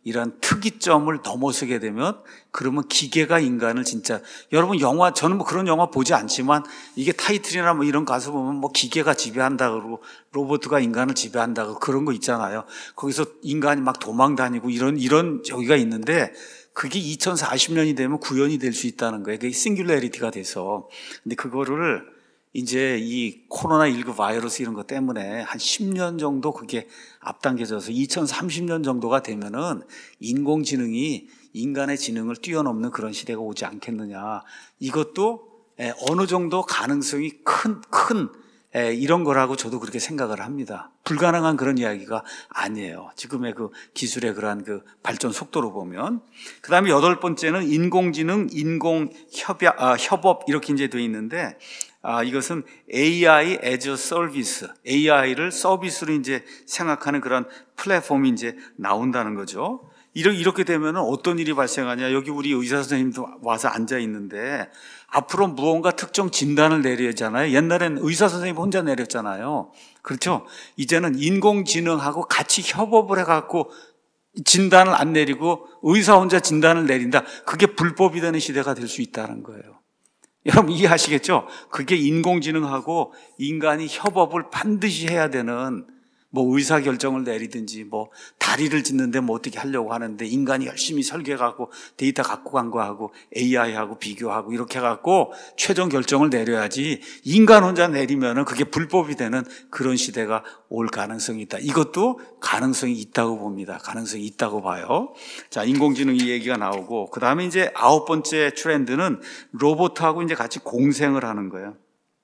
이런 특이점을 넘어서게 되면 그러면 기계가 인간을 진짜 여러분 영화 저는 뭐 그런 영화 보지 않지만 이게 타이틀이나 뭐 이런 가서 보면 뭐 기계가 지배한다 그러고 로봇가 인간을 지배한다 고 그런 거 있잖아요. 거기서 인간이 막 도망 다니고 이런 이런 저기가 있는데 그게 이천사십 년이 되면 구현이 될 수 있다는 거예요. 그게 싱귤레리티가 돼서. 근데 그거를 이제 이 코로나십구 바이러스 이런 것 때문에 한 십 년 정도 그게 앞당겨져서 이천삼십 년 정도가 되면은 인공지능이 인간의 지능을 뛰어넘는 그런 시대가 오지 않겠느냐. 이것도 어느 정도 가능성이 큰, 큰 이런 거라고 저도 그렇게 생각을 합니다. 불가능한 그런 이야기가 아니에요. 지금의 그 기술의 그러한 그 발전 속도로 보면. 그 다음에 여덟 번째는 인공지능, 인공협약, 아, 협업 이렇게 이제 돼 있는데 아, 이것은 에이아이 as a service, 에이아이를 서비스로 이제 생각하는 그런 플랫폼이 이제 나온다는 거죠. 이렇게 되면 어떤 일이 발생하냐. 여기 우리 의사 선생님도 와서 앉아 있는데 앞으로 무언가 특정 진단을 내려야 하잖아요. 옛날엔 의사 선생님 혼자 내렸잖아요. 그렇죠? 이제는 인공지능하고 같이 협업을 해갖고 진단을 안 내리고 의사 혼자 진단을 내린다. 그게 불법이 되는 시대가 될 수 있다는 거예요. 여러분 이해하시겠죠? 그게 인공지능하고 인간이 협업을 반드시 해야 되는 뭐 의사결정을 내리든지 뭐 다리를 짓는데 뭐 어떻게 하려고 하는데 인간이 열심히 설계하고 데이터 갖고 간 거하고 에이아이하고 비교하고 이렇게 해갖고 최종 결정을 내려야지 인간 혼자 내리면은 그게 불법이 되는 그런 시대가 올 가능성이 있다. 이것도 가능성이 있다고 봅니다. 가능성이 있다고 봐요. 자, 인공지능 이 얘기가 나오고 그 다음에 이제 아홉 번째 트렌드는 로봇하고 이제 같이 공생을 하는 거예요.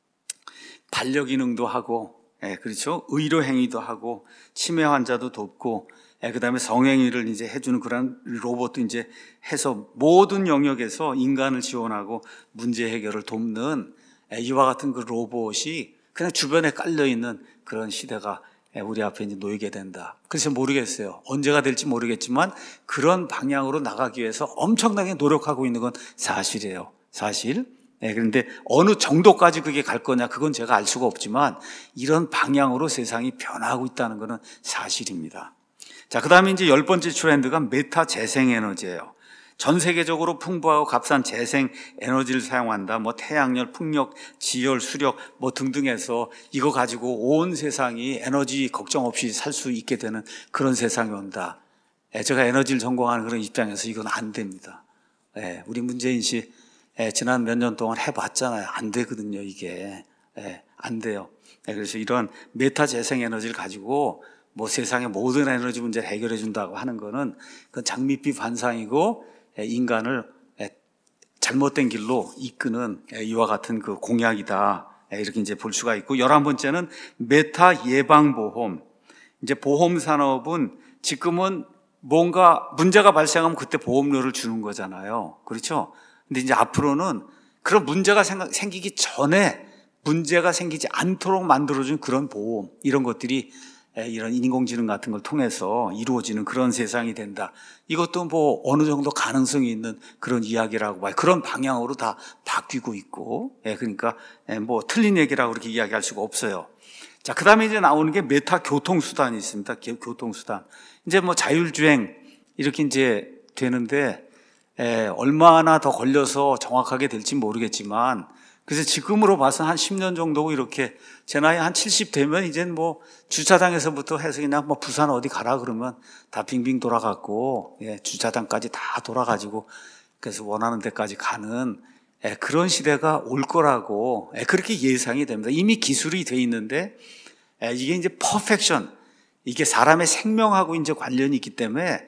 반려기능도 하고 예, 그렇죠. 의료 행위도 하고 치매 환자도 돕고, 예, 그다음에 성행위를 이제 해주는 그런 로봇도 이제 해서 모든 영역에서 인간을 지원하고 문제 해결을 돕는 예, 이와 같은 그 로봇이 그냥 주변에 깔려 있는 그런 시대가 예, 우리 앞에 이제 놓이게 된다. 그래서 모르겠어요. 언제가 될지 모르겠지만 그런 방향으로 나가기 위해서 엄청나게 노력하고 있는 건 사실이에요. 사실. 네, 그런데 어느 정도까지 그게 갈 거냐 그건 제가 알 수가 없지만 이런 방향으로 세상이 변화하고 있다는 것은 사실입니다. 자, 그 다음에 이제 열 번째 트렌드가 메타 재생에너지예요. 전 세계적으로 풍부하고 값싼 재생 에너지를 사용한다. 뭐 태양열, 풍력, 지열, 수력 뭐 등등 해서 이거 가지고 온 세상이 에너지 걱정 없이 살 수 있게 되는 그런 세상이 온다. 네, 제가 에너지를 전공하는 그런 입장에서 이건 안 됩니다. 네, 우리 문재인 씨 예, 지난 몇 년 동안 해봤잖아요. 안 되거든요, 이게. 예, 안 돼요. 예, 그래서 이런 메타 재생 에너지를 가지고 뭐 세상의 모든 에너지 문제를 해결해 준다고 하는 거는 그건 장밋빛 환상이고 예, 인간을 예, 잘못된 길로 이끄는 예, 이와 같은 그 공약이다. 예, 이렇게 이제 볼 수가 있고, 열한 번째는 메타 예방보험. 이제 보험 산업은 지금은 뭔가 문제가 발생하면 그때 보험료를 주는 거잖아요. 그렇죠? 근데 이제 앞으로는 그런 문제가 생기기 전에 문제가 생기지 않도록 만들어준 그런 보험, 이런 것들이 이런 인공지능 같은 걸 통해서 이루어지는 그런 세상이 된다. 이것도 뭐 어느 정도 가능성이 있는 그런 이야기라고 봐요. 그런 방향으로 다 바뀌고 있고, 그러니까 뭐 틀린 얘기라고 그렇게 이야기할 수가 없어요. 자, 그 다음에 이제 나오는 게 메타 교통수단이 있습니다. 교통수단. 이제 뭐 자율주행 이렇게 이제 되는데, 예, 얼마나 더 걸려서 정확하게 될지 모르겠지만, 그래서 지금으로 봐서 한 십 년 정도고 이렇게 제 나이 한 칠십 되면 이제 뭐 주차장에서부터 해서 그냥 뭐 부산 어디 가라 그러면 다 빙빙 돌아갔고, 예, 주차장까지 다 돌아가지고 그래서 원하는 데까지 가는 예, 그런 시대가 올 거라고 예, 그렇게 예상이 됩니다. 이미 기술이 돼 있는데 예, 이게 이제 퍼펙션, 이게 사람의 생명하고 이제 관련이 있기 때문에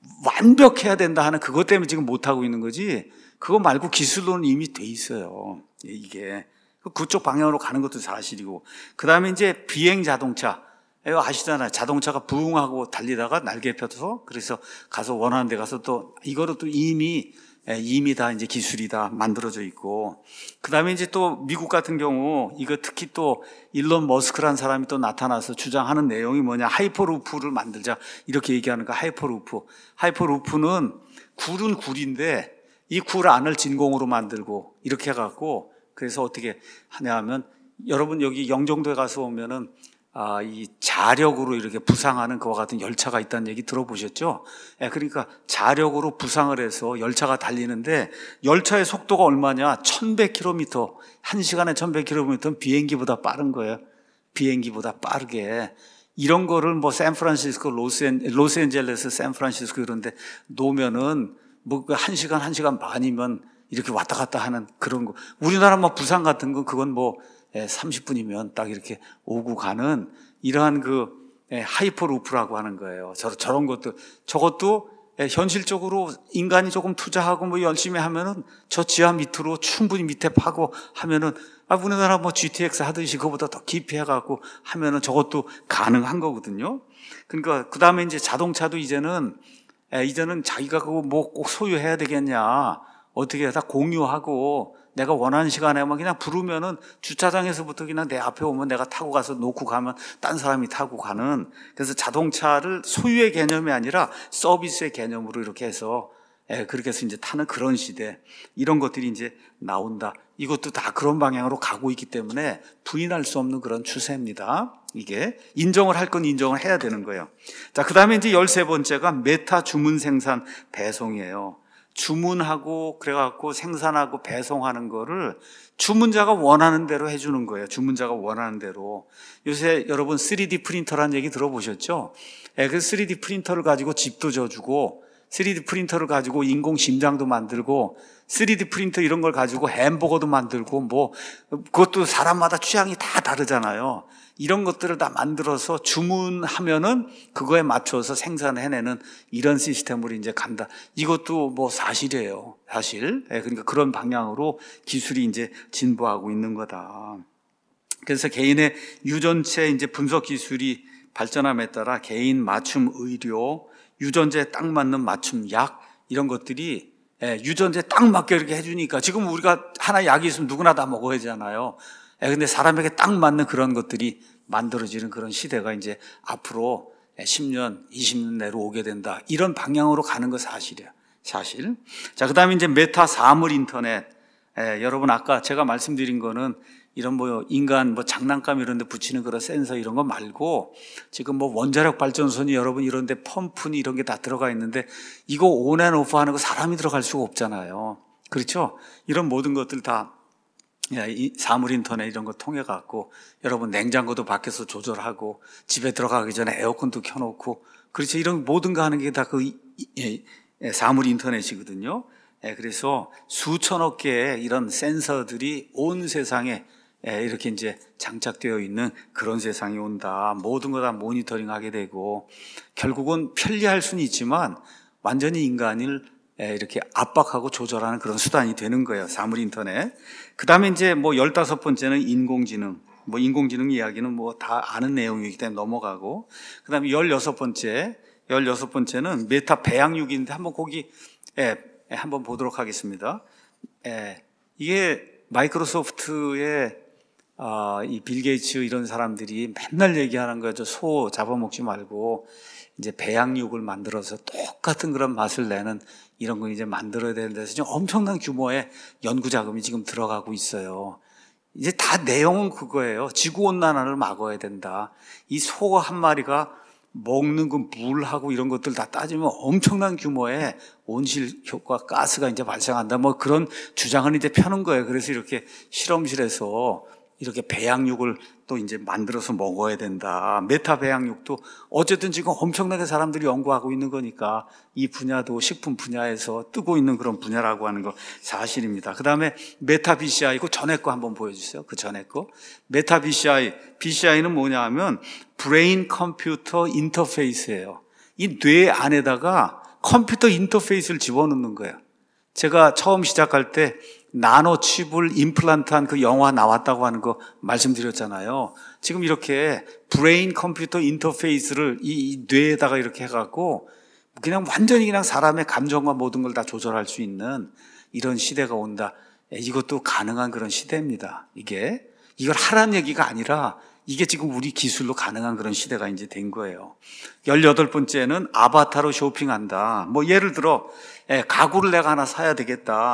완벽해야 된다 하는 그것 때문에 지금 못하고 있는 거지, 그거 말고 기술로는 이미 돼 있어요. 이게 그쪽 방향으로 가는 것도 사실이고, 그 다음에 이제 비행 자동차, 이거 아시잖아요. 자동차가 부응하고 달리다가 날개 펴서 그래서 가서 원하는 데 가서 또 이거로 또 이미 이미 다 이제 기술이 다 만들어져 있고, 그 다음에 이제 또 미국 같은 경우 이거 특히 또 일론 머스크라는 사람이 또 나타나서 주장하는 내용이 뭐냐, 하이퍼루프를 만들자 이렇게 얘기하는 거. 하이퍼루프 하이퍼루프는 굴은 굴인데 이 굴 안을 진공으로 만들고 이렇게 해갖고, 그래서 어떻게 하냐 하면 여러분 여기 영종도에 가서 오면은 아, 이 자력으로 이렇게 부상하는 그와 같은 열차가 있다는 얘기 들어보셨죠? 예, 그러니까 자력으로 부상을 해서 열차가 달리는데 열차의 속도가 얼마냐? 천백 킬로미터, 한 시간에 천백 킬로미터는 비행기보다 빠른 거예요. 비행기보다 빠르게. 이런 거를 뭐 샌프란시스코, 로스앤, 로스앤젤레스, 샌프란시스코 이런 데 놓으면은 뭐 한 시간, 한 시간 반이면 이렇게 왔다 갔다 하는 그런 거. 우리나라 뭐 부산 같은 건 그건 뭐 삼십 분이면 딱 이렇게 오고 가는 이러한 그 하이퍼루프라고 하는 거예요. 저, 저런 것도, 저것도 현실적으로 인간이 조금 투자하고 뭐 열심히 하면은 저 지하 밑으로 충분히 밑에 파고 하면은 아, 우리나라 뭐 지티엑스 하듯이 그거보다 더 깊이 해갖고 하면은 저것도 가능한 거거든요. 그러니까 그 다음에 이제 자동차도 이제는 이제는 자기가 그거 뭐 꼭 소유해야 되겠냐. 어떻게 다 공유하고 내가 원하는 시간에만 그냥 부르면은 주차장에서부터 그냥 내 앞에 오면 내가 타고 가서 놓고 가면 딴 사람이 타고 가는. 그래서 자동차를 소유의 개념이 아니라 서비스의 개념으로 이렇게 해서 예, 그렇게 해서 이제 타는 그런 시대. 이런 것들이 이제 나온다. 이것도 다 그런 방향으로 가고 있기 때문에 부인할 수 없는 그런 추세입니다. 이게 인정을 할 건 인정을 해야 되는 거예요. 자, 그 다음에 이제 열세 번째가 메타 주문 생산 배송이에요. 주문하고 그래갖고 생산하고 배송하는 거를 주문자가 원하는 대로 해주는 거예요. 주문자가 원하는 대로. 요새 여러분 쓰리디 프린터라는 얘기 들어보셨죠? 예, 그 쓰리디 프린터를 가지고 집도 져주고 쓰리디 프린터를 가지고 인공 심장도 만들고 쓰리디 프린터 이런 걸 가지고 햄버거도 만들고 뭐 그것도 사람마다 취향이 다 다르잖아요. 이런 것들을 다 만들어서 주문하면은 그거에 맞춰서 생산해내는 이런 시스템으로 이제 간다. 이것도 뭐 사실이에요. 사실. 그러니까 그런 방향으로 기술이 이제 진보하고 있는 거다. 그래서 개인의 유전체 이제 분석 기술이 발전함에 따라 개인 맞춤 의료, 유전체에 딱 맞는 맞춤 약 이런 것들이 유전체에 딱 맞게 이렇게 해주니까 지금 우리가 하나 약이 있으면 누구나 다 먹어야 하잖아요. 근데 사람에게 딱 맞는 그런 것들이 만들어지는 그런 시대가 이제 앞으로 십 년, 이십 년 내로 오게 된다. 이런 방향으로 가는 거 사실이에요. 사실. 자, 그 다음에 이제 메타 사물 인터넷. 에, 여러분 아까 제가 말씀드린 거는 이런 뭐 인간 뭐 장난감 이런 데 붙이는 그런 센서 이런 거 말고 지금 뭐 원자력 발전소니 여러분 이런 데 펌프니 이런 게 다 들어가 있는데 이거 온앤오프 하는 거 사람이 들어갈 수가 없잖아요. 그렇죠? 이런 모든 것들 다 이 사물 인터넷 이런 거 통해 갖고 여러분 냉장고도 밖에서 조절하고 집에 들어가기 전에 에어컨도 켜놓고 그렇죠. 이런 모든 거 하는 게 다 그 사물 인터넷이거든요. 그래서 수천억 개의 이런 센서들이 온 세상에 이렇게 이제 장착되어 있는 그런 세상이 온다. 모든 거 다 모니터링하게 되고 결국은 편리할 수는 있지만 완전히 인간을 이렇게 압박하고 조절하는 그런 수단이 되는 거예요. 사물 인터넷. 그 다음에 이제 뭐 열다섯 번째는 인공지능. 뭐 인공지능 이야기는 뭐 다 아는 내용이기 때문에 넘어가고. 그 다음에 열여섯 번째, 열여섯 번째는 메타 배양육인데 한번 거기, 예, 한번 보도록 하겠습니다. 예, 이게 마이크로소프트의 아, 이 빌 게이츠 이런 사람들이 맨날 얘기하는 거죠. 소 잡아먹지 말고 이제 배양육을 만들어서 똑같은 그런 맛을 내는 이런 거 이제 만들어야 되는 데서 지금 엄청난 규모의 연구 자금이 지금 들어가고 있어요. 이제 다 내용은 그거예요. 지구온난화를 막아야 된다. 이 소 한 마리가 먹는 그 물하고 이런 것들 다 따지면 엄청난 규모의 온실 효과 가스가 이제 발생한다. 뭐 그런 주장을 이제 펴는 거예요. 그래서 이렇게 실험실에서 이렇게 배양육을 또 이제 만들어서 먹어야 된다. 메타 배양육도 어쨌든 지금 엄청나게 사람들이 연구하고 있는 거니까 이 분야도 식품 분야에서 뜨고 있는 그런 분야라고 하는 거 사실입니다. 그 다음에 메타 비씨아이, 그 전에 거 한번 보여주세요. 그 전에 거. 메타 비씨아이, 비씨아이는 뭐냐 하면 브레인 컴퓨터 인터페이스예요. 이 뇌 안에다가 컴퓨터 인터페이스를 집어넣는 거예요. 제가 처음 시작할 때 나노 칩을 임플란트한 그 영화 나왔다고 하는 거 말씀드렸잖아요. 지금 이렇게 브레인 컴퓨터 인터페이스를 이 뇌에다가 이렇게 해갖고 그냥 완전히 그냥 사람의 감정과 모든 걸 다 조절할 수 있는 이런 시대가 온다. 이것도 가능한 그런 시대입니다. 이게 이걸 하라는 얘기가 아니라 이게 지금 우리 기술로 가능한 그런 시대가 이제 된 거예요. 열여덟 번째는 아바타로 쇼핑한다. 뭐 예를 들어 가구를 내가 하나 사야 되겠다.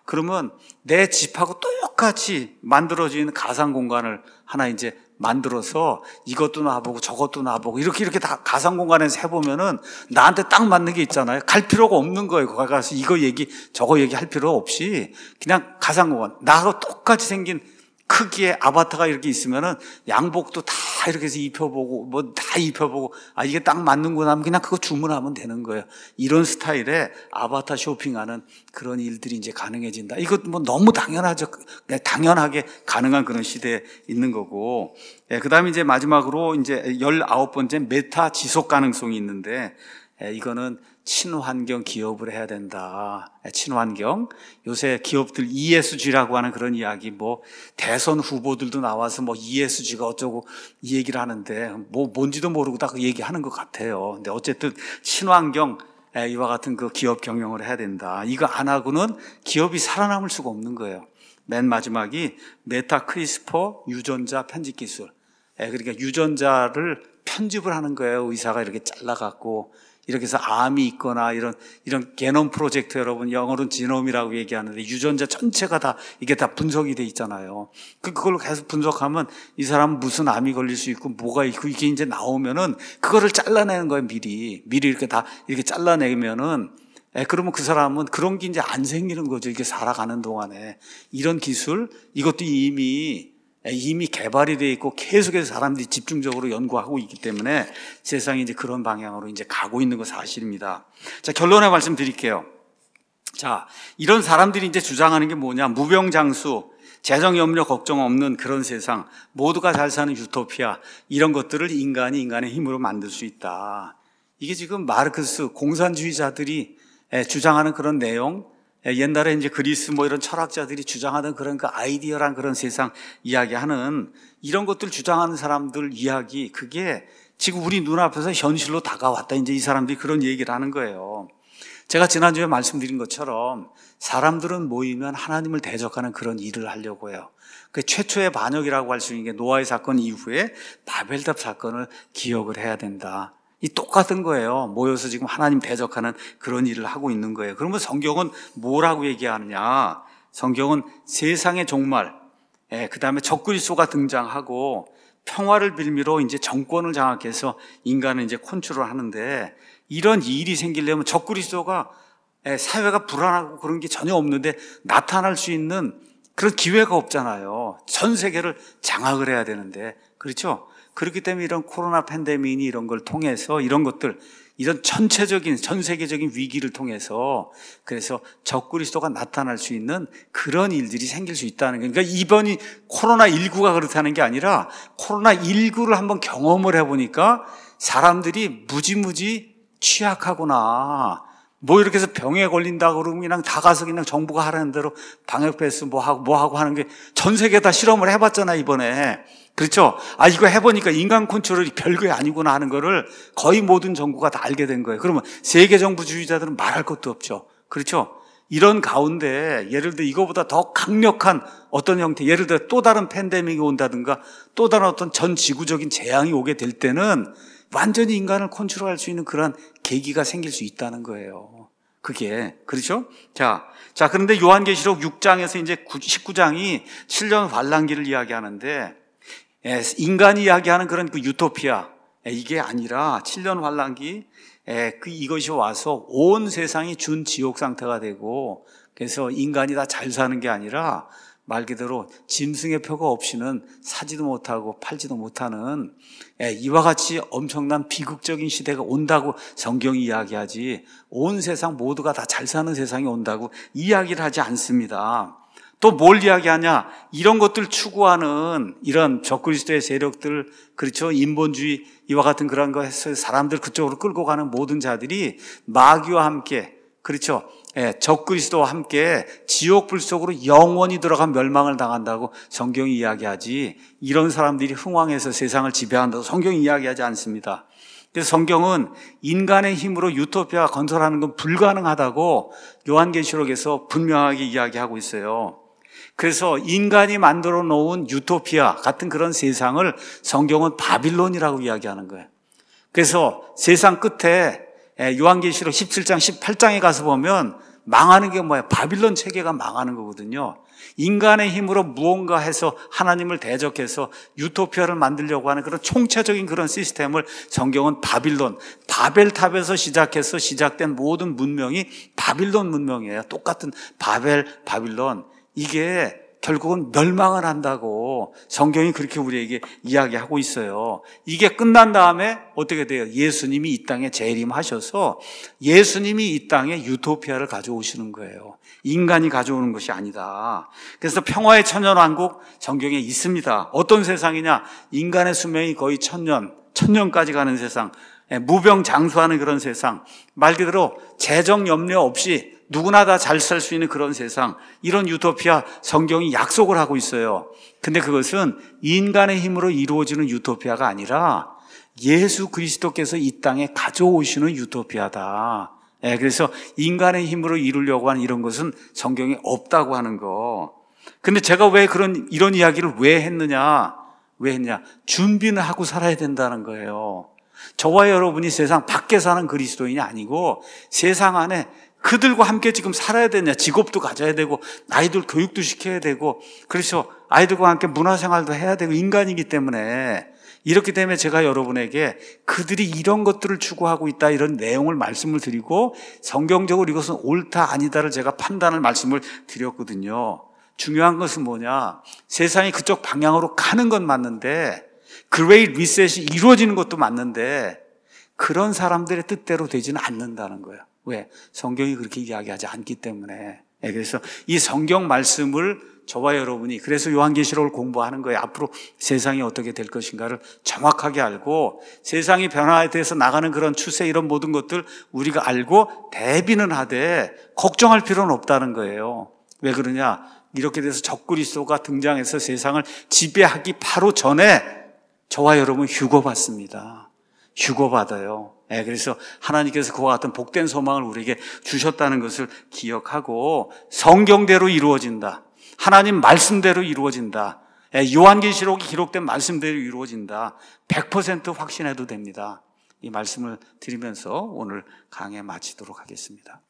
그러면 내 집하고 똑같이 만들어지는 가상 공간을 하나 이제 만들어서 이것도 놔보고 저것도 놔보고 이렇게 이렇게 다 가상 공간에서 해보면은 나한테 딱 맞는 게 있잖아요. 갈 필요가 없는 거예요. 거기 가서 이거 얘기 저거 얘기 할 필요 없이 그냥 가상 공간, 나하고 똑같이 생긴 크기의 아바타가 이렇게 있으면은 양복도 다 이렇게 해서 입혀보고 뭐 다 입혀보고 아 이게 딱 맞는구나 하면 그냥 그거 주문하면 되는 거예요. 이런 스타일의 아바타 쇼핑하는 그런 일들이 이제 가능해진다. 이것 뭐 너무 당연하죠. 당연하게 가능한 그런 시대에 있는 거고. 예, 그다음에 이제 마지막으로 이제 열아홉 번째 메타 지속 가능성이 있는데 예, 이거는 친환경 기업을 해야 된다. 친환경. 요새 기업들 이에스지라고 하는 그런 이야기, 뭐, 대선 후보들도 나와서 뭐 이에스지가 어쩌고 이 얘기를 하는데, 뭐, 뭔지도 모르고 다 그 얘기 하는 것 같아요. 근데 어쨌든 친환경, 이와 같은 그 기업 경영을 해야 된다. 이거 안 하고는 기업이 살아남을 수가 없는 거예요. 맨 마지막이 메타 크리스퍼 유전자 편집 기술. 그러니까 유전자를 편집을 하는 거예요. 의사가 이렇게 잘라갖고. 이렇게 해서 암이 있거나 이런, 이런 게놈 프로젝트, 여러분, 영어로는 지놈이라고 얘기하는데 유전자 전체가 다, 이게 다 분석이 돼 있잖아요. 그걸 계속 분석하면 이 사람은 무슨 암이 걸릴 수 있고 뭐가 있고 이게 이제 나오면은 그거를 잘라내는 거예요, 미리. 미리 이렇게 다 이렇게 잘라내면은 예, 그러면 그 사람은 그런 게 이제 안 생기는 거죠. 이게 살아가는 동안에. 이런 기술, 이것도 이미 이미 개발이 되어 있고 계속해서 사람들이 집중적으로 연구하고 있기 때문에 세상이 이제 그런 방향으로 이제 가고 있는 거 사실입니다. 자, 결론의 말씀 드릴게요. 자, 이런 사람들이 이제 주장하는 게 뭐냐? 무병장수, 재정 염려 걱정 없는 그런 세상, 모두가 잘 사는 유토피아, 이런 것들을 인간이 인간의 힘으로 만들 수 있다. 이게 지금 마르크스 공산주의자들이 주장하는 그런 내용, 옛날에 이제 그리스 뭐 이런 철학자들이 주장하던 그런 그 아이디어란 그런 세상 이야기하는 이런 것들 주장하는 사람들 이야기, 그게 지금 우리 눈앞에서 현실로 다가왔다. 이제 이 사람들이 그런 얘기를 하는 거예요. 제가 지난주에 말씀드린 것처럼 사람들은 모이면 하나님을 대적하는 그런 일을 하려고 해요. 그 최초의 반역이라고 할 수 있는 게 노아의 사건 이후에 바벨탑 사건을 기억을 해야 된다. 이 똑같은 거예요. 모여서 지금 하나님 대적하는 그런 일을 하고 있는 거예요. 그러면 성경은 뭐라고 얘기하느냐? 성경은 세상의 종말, 예, 그 다음에 적그리스도가 등장하고 평화를 빌미로 이제 정권을 장악해서 인간을 이제 컨트롤 하는데, 이런 일이 생기려면 적그리스도가 예, 사회가 불안하고 그런 게 전혀 없는데 나타날 수 있는 그런 기회가 없잖아요. 전 세계를 장악을 해야 되는데, 그렇죠? 그렇기 때문에 이런 코로나 팬데믹이 이런 걸 통해서 이런 것들, 이런 전체적인 전 세계적인 위기를 통해서 그래서 적그리스도가 나타날 수 있는 그런 일들이 생길 수 있다는 거예요. 그러니까 이번이 코로나 십구가 그렇다는 게 아니라 코로나 십구를 한번 경험을 해보니까 사람들이 무지무지 취약하구나. 뭐 이렇게 해서 병에 걸린다고 그러면 그냥 다 가서 그냥 정부가 하라는 대로 방역 패스 뭐 하고 뭐 하고 하는 게 전 세계 다 실험을 해봤잖아, 이번에. 그렇죠? 아, 이거 해보니까 인간 컨트롤이 별거 아니구나 하는 거를 거의 모든 정부가 다 알게 된 거예요. 그러면 세계 정부주의자들은 말할 것도 없죠. 그렇죠? 이런 가운데 예를 들어 이거보다 더 강력한 어떤 형태, 예를 들어 또 다른 팬데믹이 온다든가 또 다른 어떤 전 지구적인 재앙이 오게 될 때는 완전히 인간을 컨트롤할 수 있는 그런 계기가 생길 수 있다는 거예요. 그게. 그렇죠? 자, 자, 그런데 요한계시록 육 장에서 이제 십구 장이 칠 년 환란기를 이야기하는데, 인간이 이야기하는 그런 그 유토피아, 이게 아니라 칠 년 환란기, 그 이것이 와서 온 세상이 준 지옥 상태가 되고, 그래서 인간이 다 잘 사는 게 아니라 말 그대로 짐승의 표가 없이는 사지도 못하고 팔지도 못하는 이와 같이 엄청난 비극적인 시대가 온다고 성경이 이야기하지, 온 세상 모두가 다 잘 사는 세상이 온다고 이야기를 하지 않습니다. 또 뭘 이야기하냐? 이런 것들 추구하는 이런 적그리스도의 세력들, 그렇죠? 인본주의 이와 같은 그런 거 해서 사람들 그쪽으로 끌고 가는 모든 자들이 마귀와 함께, 그렇죠? 예, 적그리스도와 함께 지옥 불 속으로 영원히 들어간 멸망을 당한다고 성경이 이야기하지, 이런 사람들이 흥왕해서 세상을 지배한다고 성경이 이야기하지 않습니다. 그래서 성경은 인간의 힘으로 유토피아 건설하는 건 불가능하다고 요한계시록에서 분명하게 이야기하고 있어요. 그래서 인간이 만들어 놓은 유토피아 같은 그런 세상을 성경은 바빌론이라고 이야기하는 거예요. 그래서 세상 끝에 요한계시록 십칠 장, 십팔 장에 가서 보면 망하는 게 뭐예요? 바빌론 체계가 망하는 거거든요. 인간의 힘으로 무언가 해서 하나님을 대적해서 유토피아를 만들려고 하는 그런 총체적인 그런 시스템을 성경은 바빌론, 바벨탑에서 시작해서 시작된 모든 문명이 바빌론 문명이에요. 똑같은 바벨, 바빌론. 이게 결국은 멸망을 한다고 성경이 그렇게 우리에게 이야기하고 있어요. 이게 끝난 다음에 어떻게 돼요? 예수님이 이 땅에 재림하셔서 예수님이 이 땅에 유토피아를 가져오시는 거예요. 인간이 가져오는 것이 아니다. 그래서 평화의 천년왕국 성경에 있습니다. 어떤 세상이냐? 인간의 수명이 거의 천년, 천년까지 가는 세상, 무병장수하는 그런 세상, 말 그대로 재정 염려 없이 누구나 다 잘 살 수 있는 그런 세상, 이런 유토피아 성경이 약속을 하고 있어요. 근데 그것은 인간의 힘으로 이루어지는 유토피아가 아니라 예수 그리스도께서 이 땅에 가져오시는 유토피아다. 예, 그래서 인간의 힘으로 이루려고 하는 이런 것은 성경에 없다고 하는 거. 근데 제가 왜 그런 이런 이야기를 왜 했느냐? 왜 했냐? 준비는 하고 살아야 된다는 거예요. 저와 여러분이 세상 밖에 사는 그리스도인이 아니고 세상 안에 그들과 함께 지금 살아야 되냐, 직업도 가져야 되고 아이들 교육도 시켜야 되고, 그래서 아이들과 함께 문화생활도 해야 되고 인간이기 때문에, 이렇기 때문에 제가 여러분에게 그들이 이런 것들을 추구하고 있다, 이런 내용을 말씀을 드리고 성경적으로 이것은 옳다 아니다를 제가 판단을 말씀을 드렸거든요. 중요한 것은 뭐냐, 세상이 그쪽 방향으로 가는 건 맞는데, 그레이트 리셋이 이루어지는 것도 맞는데 그런 사람들의 뜻대로 되지는 않는다는 거예요. 왜? 성경이 그렇게 이야기하지 않기 때문에. 그래서 이 성경 말씀을 저와 여러분이, 그래서 요한계시록을 공부하는 거예요. 앞으로 세상이 어떻게 될 것인가를 정확하게 알고 세상이 변화돼서 나가는 그런 추세, 이런 모든 것들 우리가 알고 대비는 하되 걱정할 필요는 없다는 거예요. 왜 그러냐? 이렇게 돼서 적그리스도가 등장해서 세상을 지배하기 바로 전에 저와 여러분 휴거받습니다. 휴거받아요. 네, 그래서 하나님께서 그와 같은 복된 소망을 우리에게 주셨다는 것을 기억하고 성경대로 이루어진다. 하나님 말씀대로 이루어진다. 네, 요한계시록이 기록된 말씀대로 이루어진다. 백 퍼센트 확신해도 됩니다. 이 말씀을 드리면서 오늘 강해 마치도록 하겠습니다.